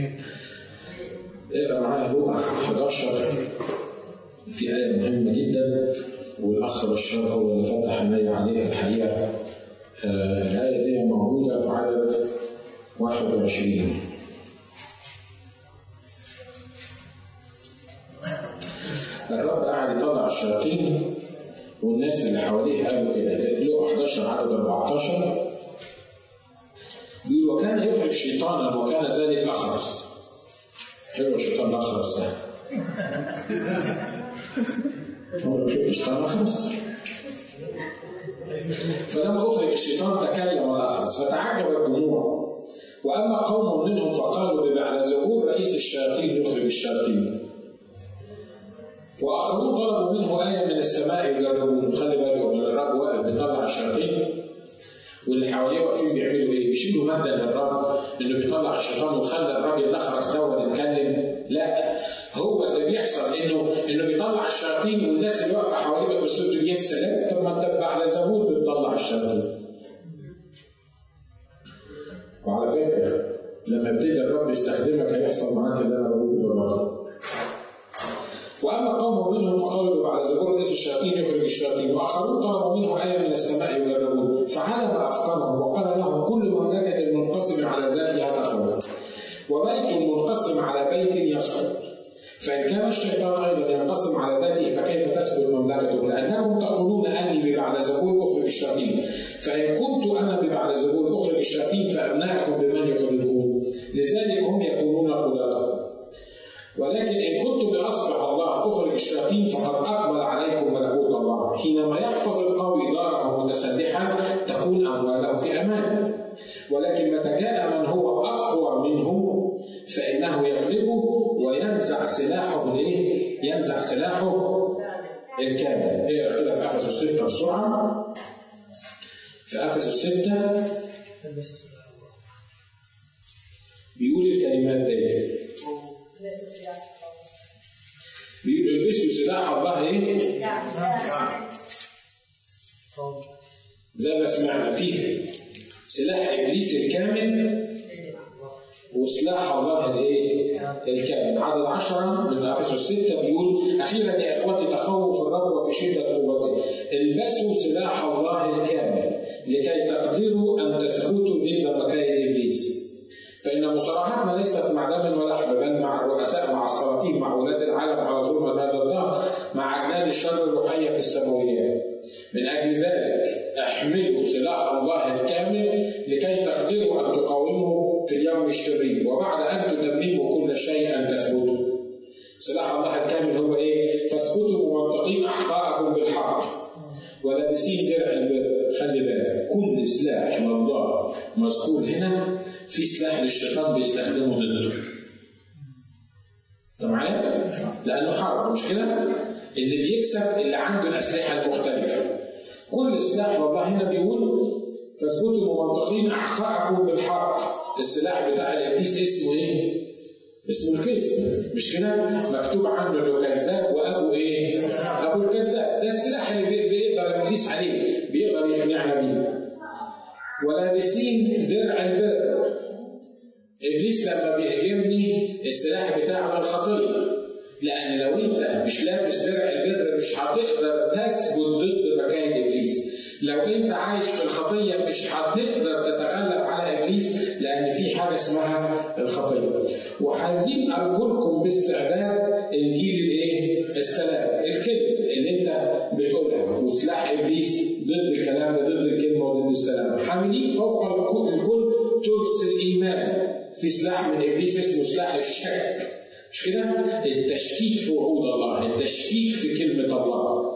اقرا معايا لوقا احداشر، في آية مهمة جدا والأخ بشار هو اللي فتح عيني عليها الحقيقة. آه الآية دي موجودة في عدد واحد وعشرين. الرب قاعد يطلع الشياطين والناس اللي حواليه قالوا كده. لوقا احداشر عدد أربعتاشر بيقول وكان يخرج شيطانا وكان ذلك أخرس. حلو الشيطان الأخرس ده. لو شفت شيطان أخرس. فلما أخرج الشيطان تكلم الأخرس فتعجب الجموع، وأما قوم منهم فقالوا ببعلزبول رئيس الشياطين يخرج الشياطين، وآخرون طلبوا منه آية من السماء يجربون. خلي بالكم من الرب واقف بيطلع الشياطين واللي حواليه واقفين بيعملوا ايه؟ بيشيلوا مادة للرب انه بيطلع الشيطان وخلى الراجل الاخر استوى يتكلم. لا، هو اللي بيحصل انه انه بيطلع الشياطين، والناس اللي واقفه حواليه بتبص له يا سلام، طب ما انت على زبون بتطلع الشياطين. وعلى فكره لما ابتدى الرب يستخدمك هيحصل معاك اللي انا بقوله ده. واما قوم منهم فقالوا على زبور رئيس الشياطين يخرج الشياطين، واخرون طلبوا منه ايه من السماء يجربون، فعلم افكارهم وقال لهم كل من نجد منقسم على ذاته هتخرج، وبيت منقسم على بيت يسقط، فان كان الشيطان ايضا ينقسم على ذاته فكيف تثبت مملكته؟ لانكم تقولون اني ببعلزبول اخرج الشياطين، فان كنت انا ببعلزبول اخرج الشياطين فابنائكم بمن يخرجون؟ لذلك هم يكونون قلاده. ولكن إن كنت بأصبح الله أخرج الشياطين فقد أقبل عليكم ملكوت الله. حينما يحفظ القوي داره متسلحا تكون أمواله في أمان، ولكن متى جاء من هو أقوى منه فإنه يغلبه وينزع سلاحه ليه؟ ينزع سلاحه الكامل. اقرا كده في أفسس ستة بسرعة. في أفسس ستة بيقول الكلمات دي، بيقول البسوا سلاح الله ايه؟ زي ما سمعنا فيه سلاح ابليس الكامل وسلاح الله الايه؟ الكامل. عدد عشرة من افسس ستة بيقول اخيرا يا اخوتي تقووا في الرب وفي شده قوته، البسوا سلاح الله الكامل لكي تقدروا ان تثبتوا ضد مكايد ابليس. فإن مصارعتنا ليست مع دم ولا لحم، بل مع الرؤساء، مع السلاطين، مع أولاد العالم، على ظلم هذا الله، مع أجناد الشر الروحية في السماويات. من أجل ذلك احملوا سلاح الله الكامل لكي تقدروا أن تقاوموا في اليوم الشرير، وبعد أن تتمموا كل شيء أن تثبتوا. سلاح الله الكامل هو إيه؟ فاثبتوا ممنطقين أحقاءكم بالحق ولابسين درع البر. خلي بالك كل سلاح من الله مذكور هنا في سلاح للشيطان بيستخدمه ضده. انت معايا؟ لانه حرب، مش كده؟ اللي بيكسب اللي عنده الاسلحه المختلفه. كل سلاح والله هنا بيقول فاثبتوا ممنطقين احقاءكم بالحق. السلاح بتاع الابليس اسمه ايه؟ اسمه الكذب، مش كده؟ مكتوب عنه انه كذاب وابو ايه؟ ابو الكذاب. ده السلاح اللي بيقدر ابليس عليه، بيقدر يقنعنا بيه. ولابسين درع البر. ابليس لما بيهاجمني السلاح بتاعه الخطيه، لان لو انت مش لابس درع البر مش هتقدر تثبت ضد مكايد ابليس. لو انت عايش في الخطيه مش هتقدر تتغلب على ابليس، لان في حاجه اسمها الخطيه. وحازين ارجلكم باستعداد انجيل الايه؟ السلام، الكلمه اللي انت بتقولها، وسلاح ابليس ضد الكلام ده، ضد الكلمه وضد السلام. حاملين فوق الكل ترس الايمان. في سلاح من ابليس اسمه سلاح الشك، مش كده؟ التشكيك في وعود الله، التشكيك في كلمه الله.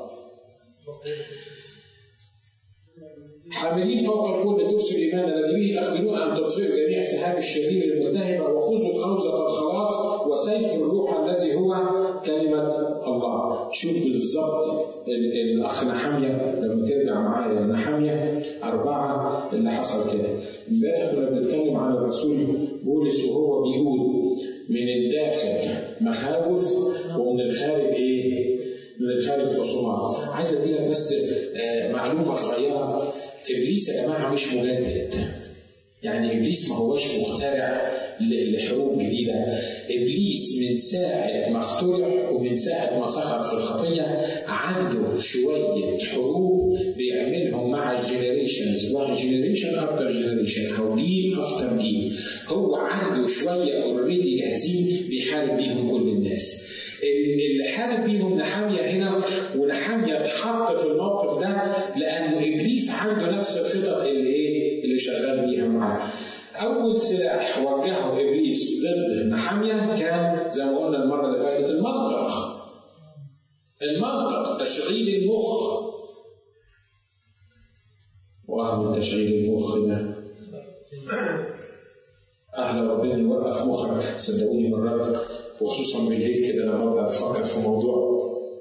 حاملين فوق الكل ترس الايمان الذي به تقدرون ان تطفئوا جميع سهام الشرير الملتهبه، وخذوا خوذه الخلاص وسيف الروح الذي هو كلمه الله. شوف بالظبط الاخ نحمية لما ترجع معايا نحمية أربعة اللي حصل كده. امبارح كنا بنتكلم عن الرسول بولس وهو بيقول من الداخل مخاوف ومن الخارج ايه؟ من الخارج خصومات. عايز ادي لك بس آه معلومه صغيره. ابليس يا جماعه مش مجدد، يعني ابليس ما هوش مخترع لحروب جديده. ابليس من ساعه ما اخترع ومن ساعه ما سقط في الخطيه عنده شويه حروب بيعملهم مع الجنريشنز، وجنريشن افتر جنريشن او جيل افتر جيل. هو عنده شويه اوريدي جاهزين بيحارب بيهم كل الناس. اللي حارب بيهم نحمية هنا، ونحمية اتحط في الموقف ده لأنه إبليس عنده نفس الخطط اللي إيه؟ اللي شغال بيها معاه. أول سلاح وجهه إبليس ضد نحمية كان زي ما قلنا المرة اللي فاتت المنطق. المنطق تشغيل المخ. وأهم تشغيل المخ ده أهل ربنا يوقف مخك، صدقوني مرات وخصوصا بالليل كده لما ببقى بفكر في موضوع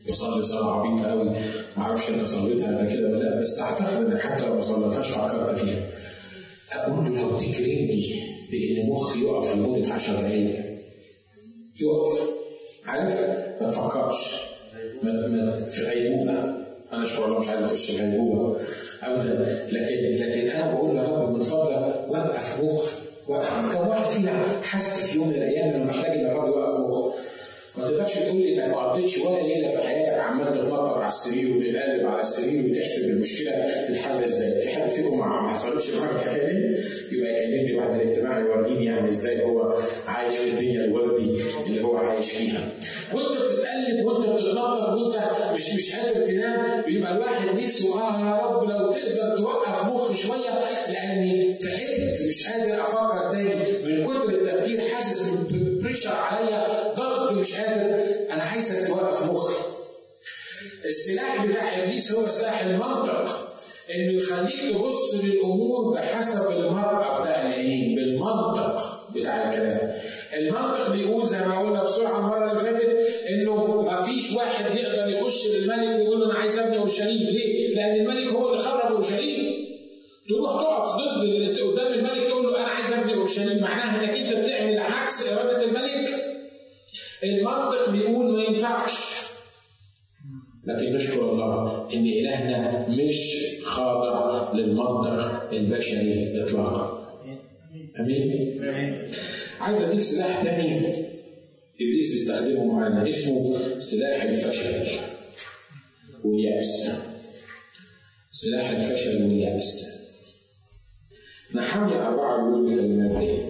بصلي صلاه عبيطه قوي، ما اعرفش انت صليتها قبل كده ولا لا، بس اعتقد انك حتى لو ما صليتهاش فكرت فيها. اقول له لو تكرمني بان مخي يقف لمده عشر دقائق يقف، عارف؟ ما تفكرش في غيبوبه، انا شكرا الله مش عايز اخش في غيبوبه ابدا، لكن لكن انا بقول يا رب من فضلك وقف مخ، وقف. كم واحد فينا حس في يوم من الايام انه محتاج ان الرب يوقف مخ؟ ما تقدرش تقول لي انك ما قضيتش ولا ليله في حياتك عمال تتنطط على السرير وتتقلب على السرير وتحسب المشكله تتحل ازاي. في حد فيكم ما حصلتش معاك الحكايه دي؟ يبقى يكلمني بعد الاجتماع يوريني يعني ازاي هو عايش في الدنيا الوردي اللي هو عايش فيها. وانت بتتقلب وانت بتتنطط وانت مش مش قادر تنام، بيبقى الواحد نفسه اه يا رب لو تقدر توقف مخ شويه، لاني تعبت مش قادر افكر تاني من كتر التفكير، حاسس بريشر عليا، ضغط مش قادر. انا عايزك توقف مخي. السلاح بتاع ابليس هو سلاح المنطق، انه يخليك تبص للامور بحسب المرأة بتاع العينين، بالمنطق بتاع الكلام. المنطق بيقول زي ما قلنا بسرعه المره اللي فاتت انه ما فيش واحد يقدر يخش للملك ويقول له انا عايز ابني اورشليم. ليه؟ لان الملك هو اللي خرب اورشليم. تروح تقف ضد قدام الملك تقول له انا عايز ابني اورشليم، معناها انك انت بتعمل عكس اراده الملك. المنطق بيقول ما ينفعش، لكن نشكر الله ان الهنا مش خاضع للمنطق البشري اطلاقا. امين. عايز اديك سلاح تاني ابليس بيستخدمه معانا، اسمه سلاح الفشل واليأس. سلاح الفشل واليأس. نحمية أربعة بيقول الكلمات دي.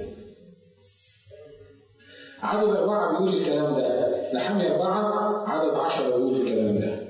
عدد أربعة بيقول الكلام ده. نحمية أربعة عدد عشرة بيقول الكلام ده.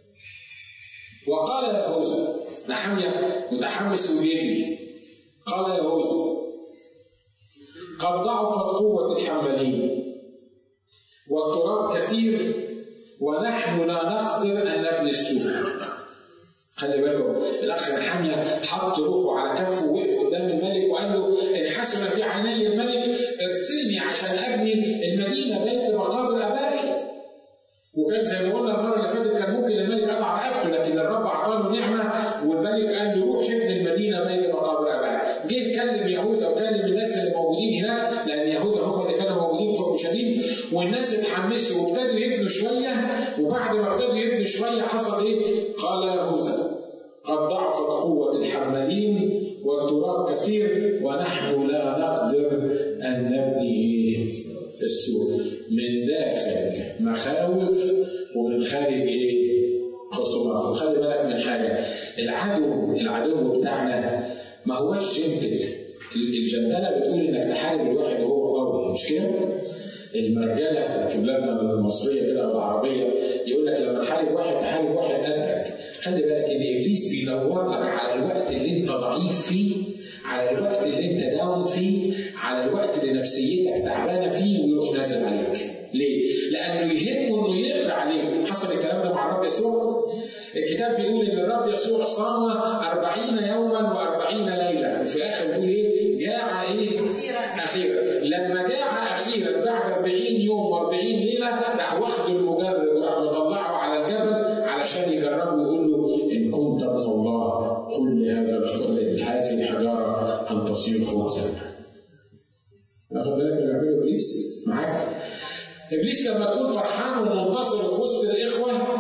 وقال يهوذا، نحمية متحمس وبيجري، قال يهوذا قد ضعفت قوة الحمالين والتراب كثير ونحن لا نقدر أن نبني السور. خلي بالكم الأخ نحمية حط روحه على كفه ووقف قدام الملك وقال له إن حسن في عيني الملك ارسلني عشان أبني المدينة بيت مقابر آبائي. وكان زي ما قلنا المرة اللي فاتت كان ممكن الملك قطع رقبته، لكن الرب أعطاه نعمة والملك قال له روح ابن المدينة بيت مقابر آبائي. جه كلم يهوذا وكلم الناس اللي موجودين هناك، لأن يهوذا هم اللي كانوا موجودين في أورشليم، والناس اتحمسوا وابتدوا يبنوا شوية. وبعد ما ابتدوا يبنوا شوية حصل إيه؟ قال يهوذا قد ضعفت قوة الحمالين والتراب كثير ونحن لا نقدر أن نبني السور. من داخل مخاوف ومن خارج ايه؟ خصومات. وخلي بالك من حاجه، العدو العدو بتاعنا ما هوش جنتل. الجنتله بتقول انك تحارب الواحد وهو قوي، مش كده؟ المرجله في بلادنا المصريه كده والعربيه يقول لك لما تحارب واحد تحارب واحد قدك. خلي بالك ان ابليس بيدور لك على الوقت اللي انت ضعيف فيه، على الوقت اللي انت داون فيه، على الوقت اللي نفسيتك تعبانه فيه، ويروح نازل عليك. ليه؟ لانه يهمه انه يقضي عليك. حصل الكلام ده مع الرب يسوع. الكتاب بيقول ان الرب يسوع صام أربعين يوما وأربعين ليله، وفي الاخر بيقول ايه؟ جاع ايه؟ اخيرا. لما جاع اخيرا بعد أربعين يوم وأربعين ليله راح واخده المجرب وراح مطلعه على الجبل علشان يجربه ويقول له ان كنت ابن الله قل لهذا هذه الحجاره ان تصير خبزا. واخد بالك من اللي بيعمله ابليس معاك؟ ابليس لما تكون فرحان ومنتصر في وسط الاخوه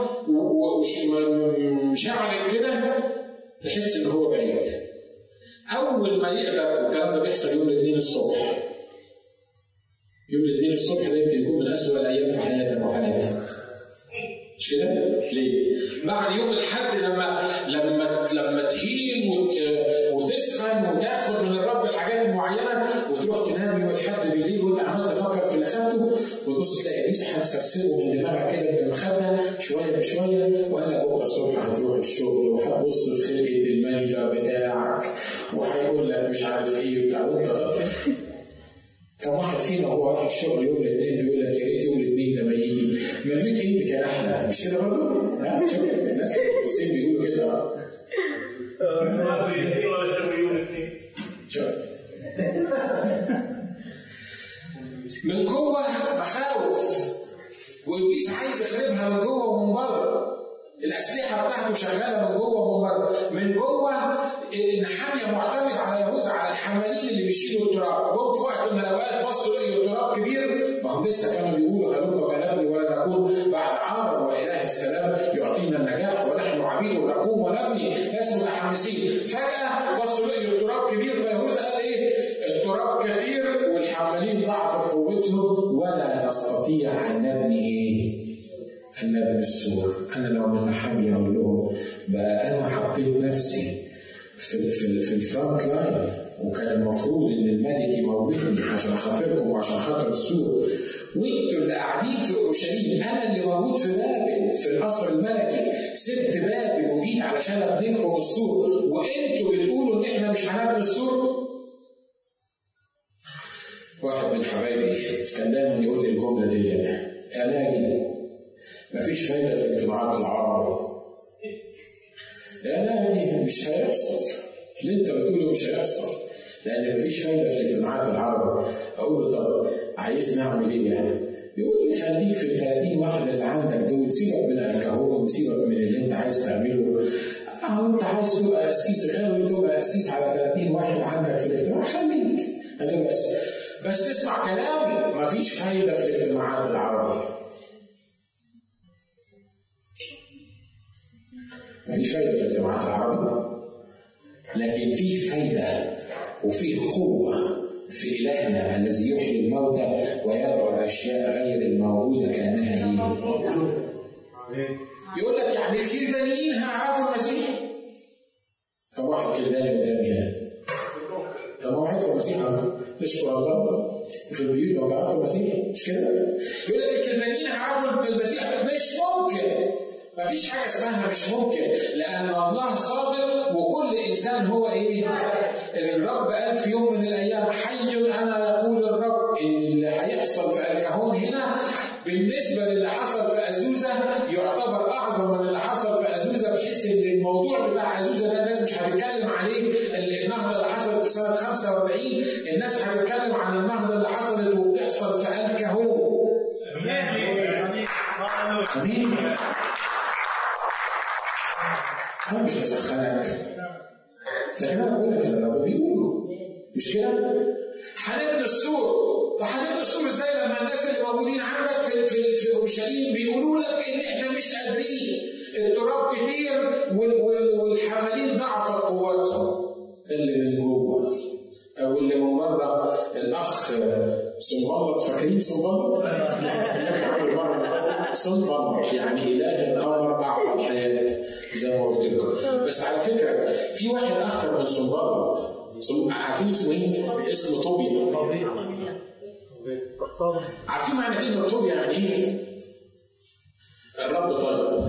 ومشعل كده تحس ان هو بعيد. اول ما يقدر، والكلام ده بيحصل يوم الاثنين الصبح. يوم الاثنين الصبح ده يمكن يكون من اسوء الايام في حياتك وحياتك. مش كده؟ ليه؟ بعد يوم الحد لما لما لما تهين وت... وتسخن وتاخد من الرب الحاجات المعينه وتروح تنام يوم الحد بالليل وانت عمال تفكر في اللي خدته وتبص تلاقي ابليس هتسرسبه من دماغك كده بالمخده شويه بشويه، وقال لك بكره الصبح هتروح الشغل وهتبص في خلقه المانجر بتاعك وهيقول لك مش عارف ايه وبتاع وانت طاقتك. كم واحد فينا وهو رايح الشغل يوم الاثنين بيقول لك يا ريت يوم الاثنين لما يجي مليك ايدي كان احلى، مش كده برضه؟ ها شوف الناس المخلصين بيقولوا كده. اه شوف من جوه مخاوف وابليس عايز يخربها من جوه ومن بره. الاسلحه بتاعته شغاله من جوه ومن من جوه. نحمية معتمد على يهوذا، على الحمالين اللي بيشيلوا التراب. جم في وقت من الاوقات بصوا لقيوا التراب كبير، ما هم لسه كانوا بيقولوا هلم فنبني ولا نكون بعد عار، واله السلام يعطينا النجاح ونحن عبيد ونقوم ونبني، ناس متحمسين. فجاه بصوا لقيوا التراب كبير، فيهوذا قال ايه؟ التراب كتير والحمالين ضعفت قوتهم ولا نستطيع ان نبني ايه؟ أن نبني السور. أنا لو من محامي أقول لهم بقى أنا حطيت نفسي في في في الفرونت لاين، وكان المفروض إن الملك يموتني عشان خاطركم وعشان خاطر السور، وأنتوا اللي قاعدين في أورشليم، أنا اللي موجود في بابل في القصر الملكي، سبت بابل وجيت علشان أبني لكم السور، وأنتوا بتقولوا إن إحنا مش هنبني السور. واحد من حبايبي كان دايما يقول لي الجملة دي: يا ناجي مفيش فايدة في الاجتماعات العربية. يا ناجي مش هيحصل، اللي انت بتقوله مش هيحصل، لأن مفيش فايدة في الاجتماعات العربية. أقول له طب عايز نعمل إيه يعني؟ يقول لي خليك في الثلاثين واحد اللي عندك دول، سيبك من الكهون، سيبك من اللي انت عايز تعمله. أهو انت عايز تبقى قسيس غاوي، تبقى قسيس على ثلاثين واحد عندك في الاجتماع، خليك هتبقى قسيس، بس اسمع كلامي، مفيش فايدة في الاجتماعات العربية. مفيش فايدة في الاجتماعات العربية، لكن فيه فايدة وفيه قوة في إلهنا الذي يحيي الموتى ويدعو الأشياء غير الموجودة كأنها هي. يقول لك يعني الكلدانيين هيعرفوا المسيح؟ كم واحد كلداني قدامي هنا؟ طب ما هو عارف المسيح، نشكر الله في البيوت ما بيعرفوا المسيح، مش كده؟ يقول لك الكلدانيين هيعرفوا المسيح، مش ممكن. ما فيش حاجة اسمها مش ممكن، لأن الله صادق وكل إنسان هو إيه؟ الرب قال في يوم من الأيام: حي أنا يقول الرب. إن اللي هيحصل في الكهون هنا بالنسبة للي حصل في أزوزة يعتبر أعظم من اللي حصل في أزوزة، بحيث إن الموضوع بتاع أزوزة ده الناس مش هتتكلم عليه. النهضة اللي حصلت في سنة خمسة وأربعين الناس هتتكلم عن النهضة اللي حصلت وبتحصل في الكهون. أمين. أنا مش بسخنك، لكن أنا بقول لك اللي الرب بيقوله، مش كده؟ هنبني السور. طب هنبني السور إزاي لما الناس اللي موجودين عندك في في في أورشليم بيقولوا لك إن إحنا مش قادرين، التراب كتير والحمالين ضعفت قوتهم؟ اللي من جوه أو اللي من بره. الأخ سنبلط، فاكرين سنبلط؟ سنبلط يعني إله القمر أعطى الحياة زي ما قلت لكم. بس على فكرة في واحد أخطر من سنبلط، عارفين اسمه إيه؟ اسمه طوبيا. عارفين معنى كلمة طوبيا يعني إيه؟ الرب طيب.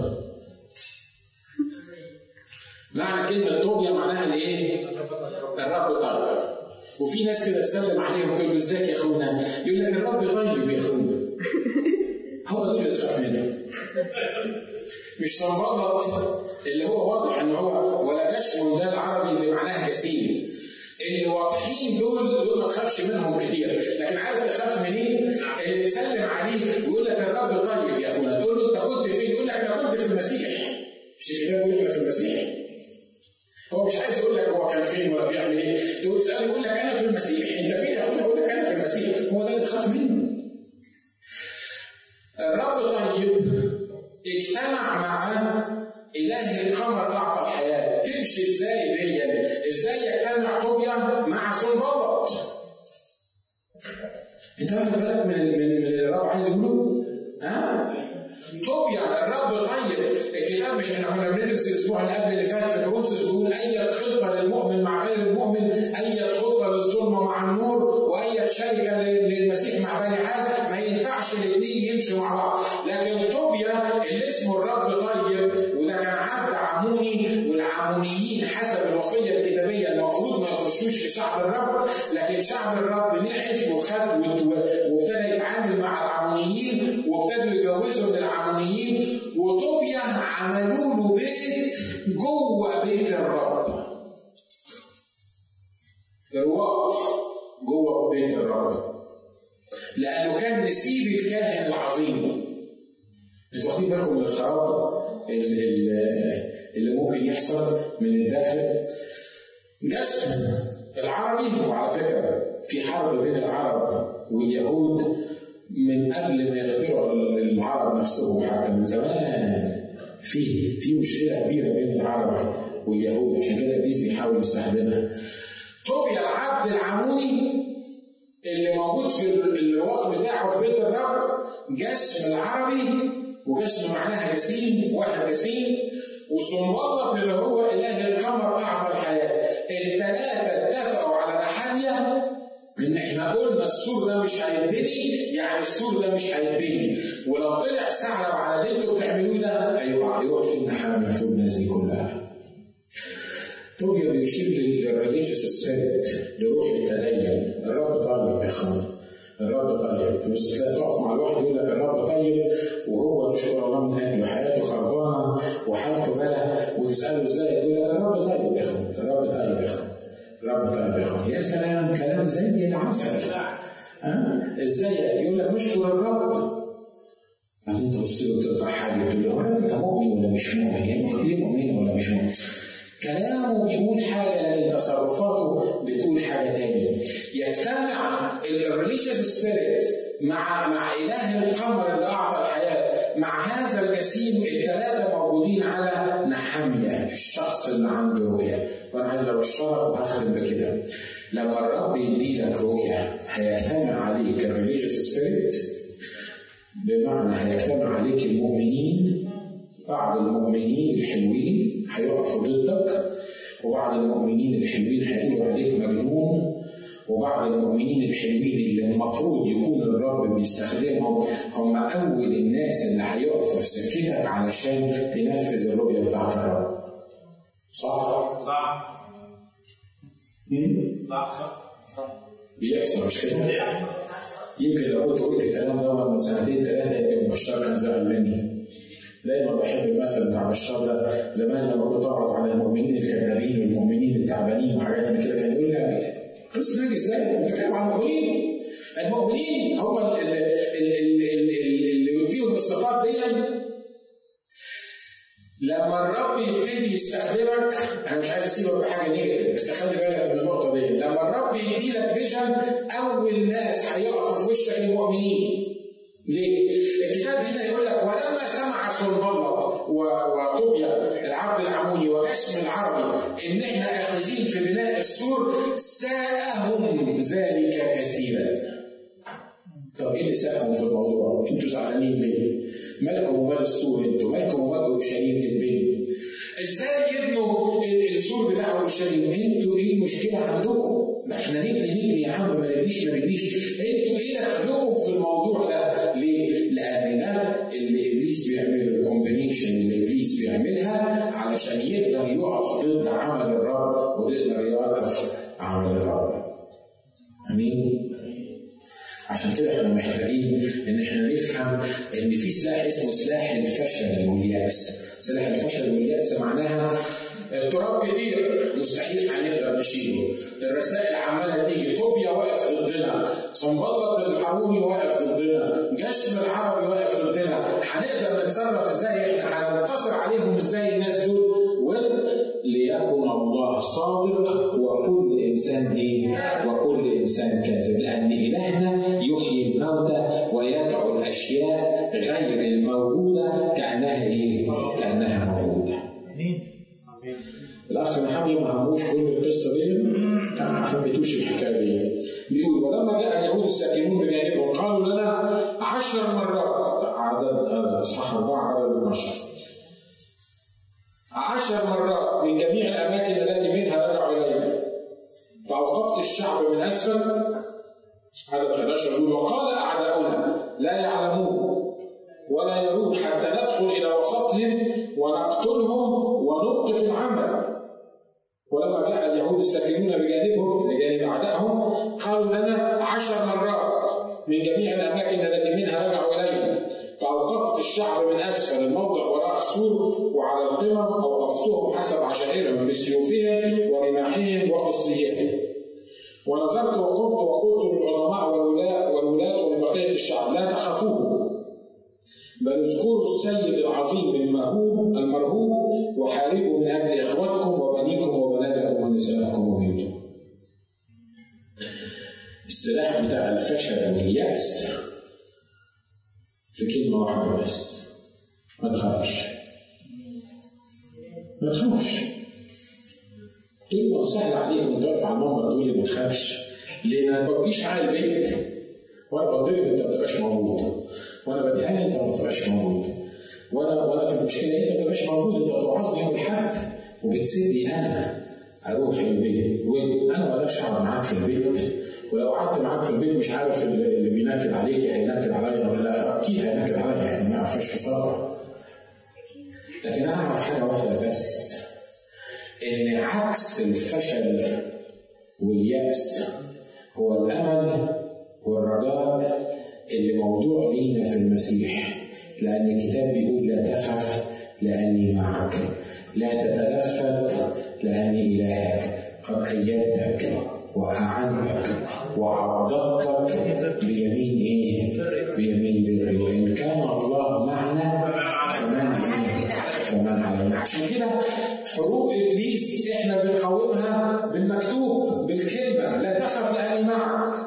معنى كلمة طوبيا معناها إيه؟ الرب طيب. وفي ناس كده تسلم عليهم وتقول له ازيك يا اخونا، يقول لك الرب طيب يا اخونا. هو دول اللي تخاف منهم، مش صنبلط اللي هو واضح ان هو، ولا جشم ده العربي اللي معناها جسيم. اللي واضحين دول دول ما تخافش منهم كتير، لكن عارف تخاف منين؟ اللي تسلم عليه ويقول لك الرب طيب يا اخونا، تقول له انت كنت فين؟ يقول لك انا كنت في المسيح. مش الكتاب بيقول لك في المسيح؟ هو مش عايز يقول لك هو كان فين ولا بيعمل ايه، تقول تسأله يقول لك انا في المسيح. انت فين يا اخويا؟ يقول لك انا في المسيح. هو ده اللي تخاف منه. الرب طيب اجتمع مع اله القمر اعطى الحياه. تمشي ازاي دي؟ ازاي يجتمع طوبيا مع سنبلط؟ انت واخد بالك من من اللي الرب عايز يقوله؟ ها؟ طوبيا الرب طيب. الكتاب مش احنا كنا بندرس الاسبوع اللي قبل اللي فات في كورنثوس بيقول اي خطه للمؤمن مع غير المؤمن، اي خطه للظلمه مع النور، واي شركه للمسيح مع بني عاد، ما ينفعش الاثنين يمشوا مع بعض. لكن طوبيا اللي اسمه الرب طيب، وده كان عبد عموني، والعمونيين حسب الوصيه الكتابيه المفروض ما يخشوش في شعب الرب، لكن شعب الرب نعس وخد وابتدى يتعامل مع العمونيين وابتدوا يتجوزوا من العمونيين. وطوبيا عملوا له بيت جوه بيت الرب، رواق جوه بيت الرب، لأنه كان نسيب الكاهن العظيم. انتوا واخدين بالكم من الخراب ممكن يحصل من الداخل. جسم العربي، وعلى فكرة في حرب بين العرب واليهود من قبل ما يخترعوا العرب نفسهم، حتى من زمان في في مشكلة كبيرة بين العرب واليهود، عشان كده إبليس بيحاول يستخدمها. طوبيا العبد العموني اللي موجود في الرواق بتاعه في بيت الرب جسم العربي، وجسم معناها جسيم، واحد جسيم، وصنبلط اللي هو إله القمر أعطى الحياة. الثلاثة اتفقوا على رحاليا إن إحنا قلنا السور ده مش هيتبني، يعني السور ده مش هيتبني، ولو طلع ثعلب على اللي انتوا بتعملوه ده هيقع يروح في النحامة فوق الناس دي كلها. طوبيا بيشير للريليجيوس سبيريت، لروح التدين. الرب طيب يا اخوان، الرب طيب. بس تقف مع الواحد يقول لك الرب طيب وهو نشكر الله من اجله حياته خربانه وحالته بلا، وتساله ازاي يقول لك الرب طيب يا اخوان، الرب طيب يا اخوان، الرب طيب يا اخوان. يا سلام، كلام زي العسل. ها ازاي يقول لك نشكر الرب، بعدين تبص له وترفع حاجه تقول له انت مؤمن ولا مش مؤمن؟ يعني مؤمن ولا مش مؤمن؟ كلامه بيقول حاجة لكن تصرفاته بتقول حاجة تانية. يجتمع الريليجيوس سبيريت مع مع إله القمر اللي أعطى الحياة مع هذا الجسيم، الثلاثة موجودين على نحامية، الشخص اللي عنده رؤية. وأنا عايز أبشرك وهختم بكده، لما الرب يديلك رؤية هيجتمع عليك الريليجيوس سبيريت، بمعنى هيجتمع عليك المؤمنين. بعض المؤمنين الحلوين هيقفوا ضدك، وبعض المؤمنين الحلوين هيقولوا عليك مجنون، وبعض المؤمنين الحلوين اللي المفروض يكون الرب بيستخدمهم هم أول الناس اللي هيقفوا في سكتك علشان تنفذ الرؤية بتاعت الرب. صح؟ صح. صح صح. بيحصل مش كده؟ يمكن لو كنت قلت الكلام ده من سنتين ثلاثة يمكن بشار كان زعل مني. دايما بحب المثل بتاع بشار ده. زمان لما كنت اعرف عن المؤمنين الكذابين والمؤمنين التعبانين وحاجات من كده كان يقول لي قصه ناجي ازاي بتتكلم عن المؤمنين؟ المؤمنين هم اللي, اللي, اللي, اللي فيهم الصفات دي. لما الرب يبتدي يستخدمك، انا مش عايز اسيبك بحاجه نيجاتيف بس خلي بالك من النقطه دي. لما الرب يديلك فيجن اول ناس هيقفوا في وشك المؤمنين. ليه؟ الكتاب هنا يقول لك ولما سمع صنبلط وطوبيا العبد العموني وجسم العربي ان احنا اخذين في بناء السور ساءهم ذلك كثيرا. طب ايه اللي ساءهم في الموضوع؟ انتوا زعلانين ليه؟ مالكم ومال السور؟ انتوا مالكم ومال اورشليم تتبني؟ ازاي يبنوا السور بتاع اورشليم؟ انتوا ايه المشكله عندكم؟ ما احنا نبني نبني يا عم، ما نبنيش ما نبنيش. انتوا ايه دخلكم في الموضوع ده؟ ليه؟ لان ده اللي ابليس بيعمله، الكومبينيشن اللي ابليس بيعملها علشان يقدر يقف ضد عمل الرب ويقدر يوقف عمل الرب. امين؟ عشان كده احنا محتاجين ان احنا نفهم ان في سلاح اسمه سلاح الفشل واليأس. سلاح الفشل واليأس معناها التراب كتير مستحيل هنقدر نشيله، الرسائل عماله تيجي، طوبيا واقف ضدنا، صنبلط الحروني واقف ضدنا، جسم العربي واقف ضدنا، هنقدر نتصرف ازاي؟ احنا هننتصر عليهم ازاي الناس دول؟ وليكن الله صادق وكل انسان ايه؟ وكل انسان كاذب، لان الهنا يحيي الموتى ويدعو الاشياء غير الموجوده كانها ايه؟ كانها موجوده. الأخ محمد ما هموش كل القصة دي، ما حبيتوش الحكاية دي. بيقول ولما جاء اليهود الساكنون بجانبهم قالوا لنا عشر مرات، عدد أصحاح أربعة عدد اثناشر، عشر مرات من جميع الأماكن التي منها رجعوا إلينا فأوقفت الشعب من أسفل. عدد احد عشر يقول وقال أعداؤنا لا يعلمون ولا يرون حتى ندخل إلى وسطهم ونقتلهم ونوقف العمل. ولما جاء اليهود الساكنون بجانبهم لجانب أعدائهم قالوا لنا عشر مرات من جميع الأماكن التي منها رجعوا إلينا فأوقفت الشعب من أسفل الموضع وراء السور وعلى القمم أوقفتهم حسب عشائرهم بسيوفهم ورماحهم وقصيهم. ونظرت وقمت وقلت للعظماء والولاة والولاة ولبقية الشعب لا تخافوه بل اذكروا السيد العظيم المهوب المرهوب وحاربوا من أجل إخوتكم وبنيكم وبناتكم ونسائكم وبيوتكم. السلاح بتاع الفشل واليأس في كلمة واحدة بس: ما تخافش. ما تخافش. تقول له سهل عليك وانت واقف على المنبر تقول لي ما تخافش، لان انا ما بجيش معايا البيت وانا بضرب انت ما تبقاش موجود، وانا بدهن انت ما تبقاش موجود، وانا وانا في المشكله انت ما تبقاش موجود، انت توعظني يوم الحد وبتسيبني انا اروح البيت، وانا ما اقدرش اقعد معاك في البيت، ولو قعدت معاك في البيت مش عارف اللي بينكد عليك هينكد عليا ولا لا، اكيد هينكد عليا، يعني ما اعرفش خساره. لكن انا اعرف حاجه واحده بس، ان عكس الفشل واليأس هو الامل والرجاء اللي موضوع لينا في المسيح، لان الكتاب بيقول لا تخف لاني معك، لا تتلفت لاني الهك، قد ايدتك واعنتك وعضدتك بيمين ايه؟ بيمين بري، وان كان الله معنا فمن ايه؟ فمن علينا. عشان كده حروب ابليس احنا بنقاومها بالمكتوب بالكلمه: لا تخف لاني معك.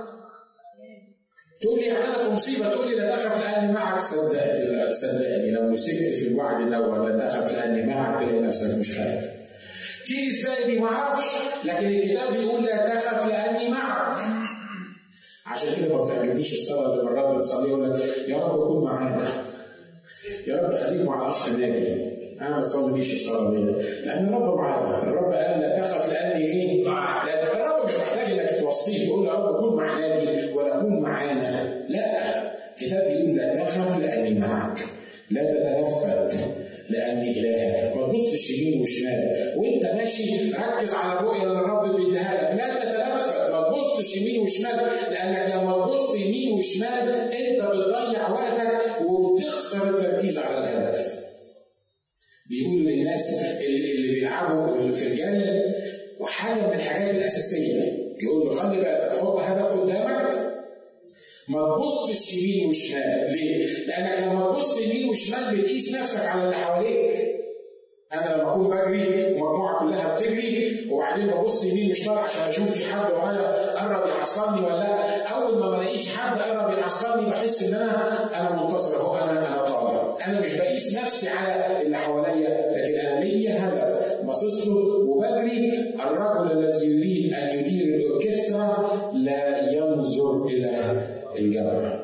تقول لي انا في مصيبه تقول لي لا تخف لاني معك، صدقت صدقني لو مسكت في الوعد ده ولا تخف لاني معك تلاقي نفسك مش خايف. تيجي ازاي دي؟ ما اعرفش، لكن الكتاب بيقول لا تخف لاني معك. عشان كده ما بتعجبنيش الصلاه اللي مرات بنصلي يقول لك يا رب كن معانا، يا رب خليك مع الاخ ناجي. انا ما بصليش الصلاه دي لان الرب معانا. الرب قال لا تخف لاني ايه؟ لان الرب مش محتاج انك توصيه تقول له يا رب كن مع ناجي ولا كن معانا، لا، الكتاب بيقول لا تخف لاني معك، لا تتلفت لاني الهك. ما تبصش يمين وشمال وانت ماشي، ركز على الرؤيه اللي الرب بيديها لك، لا تتلفت، ما تبصش يمين وشمال، لانك لما تبص يمين وشمال انت بتضيع وقتك وبتخسر التركيز على الهدف. بيقولوا للناس اللي, اللي بيلعبوا في الجري وحاجه من الحاجات الاساسيه، يقول له خلي بالك حط هدف قدامك، ما تبصش يمين وشمال. ليه؟ لانك لما تبص يمين وشمال بتقيس نفسك على اللي حواليك. انا لما اكون بجري والمجموعه كلها بتجري وبعدين ببص يمين وشمال عشان اشوف في حد ورايا قرب يحصلني ولا لا، اول ما بلاقيش حد قرب يحصلني بحس ان انا انا منتصر اهو، انا انا طالع. انا مش بقيس نفسي على اللي حواليا، لكن انا ليا هدف باصص له وبجري. الرجل الذي يريد ان يدير الاوركسترا لا ينظر الى الجبل.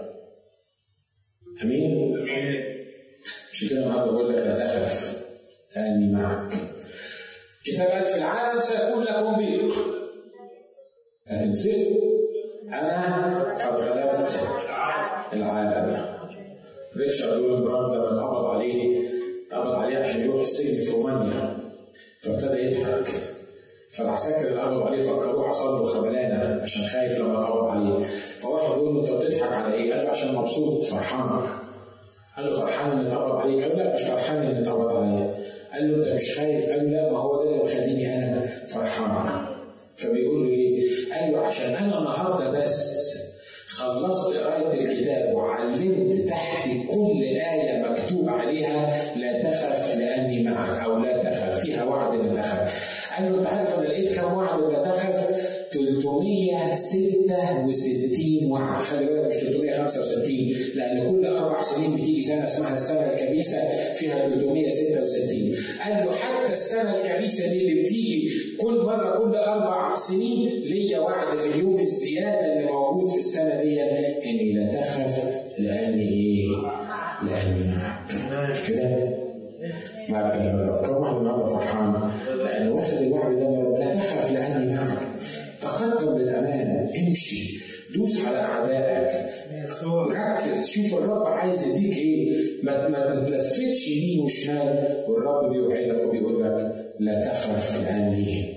امين؟ عشان كده النهارده بقول لك لا تخف لاني معك. كتاب قال في العالم سيكون لكم ضيق، لكن ثق انا قد غلبت العالم. ريتشارد ويلبراند لما اتقبض عليه اتقبض عليه عشان يروح السجن في رومانيا، فابتدى يضحك. فالعساكر اللي قبضوا عليه فكروه حصل له خبلانه عشان خايف لما اتقبض عليه. فواحد بيقول له انت بتضحك على ايه؟ قال له عشان مبسوط فرحان. قال له فرحان ان اتقبض عليك؟ قال له لا مش فرحان ان اتقبض عليا. قال له انت مش خايف؟ قال له لا ما هو ده اللي مخليني انا فرحان. فبيقول له ليه؟ قال له عشان انا النهارده بس خلصت قرايه الكتاب وعلمت تحت كل ايه مكتوب عليها لا تخف لاني معك، او لا تخف فيها وعد لا تخف. قال له انت عارف انا لقيت كم وعد لا تخف؟ ثلاثمية وستة وستين وعد. خلي بالك مش ثلاثمية وخمسة وستين، لان كل اربع سنين بتيجي سنه اسمها السنه الكبيسه فيها ثلاثمية وستة وستين. قال له حتى السنه الكبيسه دي اللي بتيجي كل مره كل اربع سنين ليا وعد في اليوم الزياده اللي موجود في السنه دي اني لا تخف لاني ايه؟ لاني معك. مش كده؟ معك الرب. كم واحد النهارده فرحان لان واخد الوعد ده من الرب، لا تخف لاني معك. تقدم للامان، امشي، دوس على اعدائك، ركز، شوف الرب عايز يديك ايه، ما ما تلفتش يمين وشمال. والرب بيوعدك وبيقول لك لا تخف لاني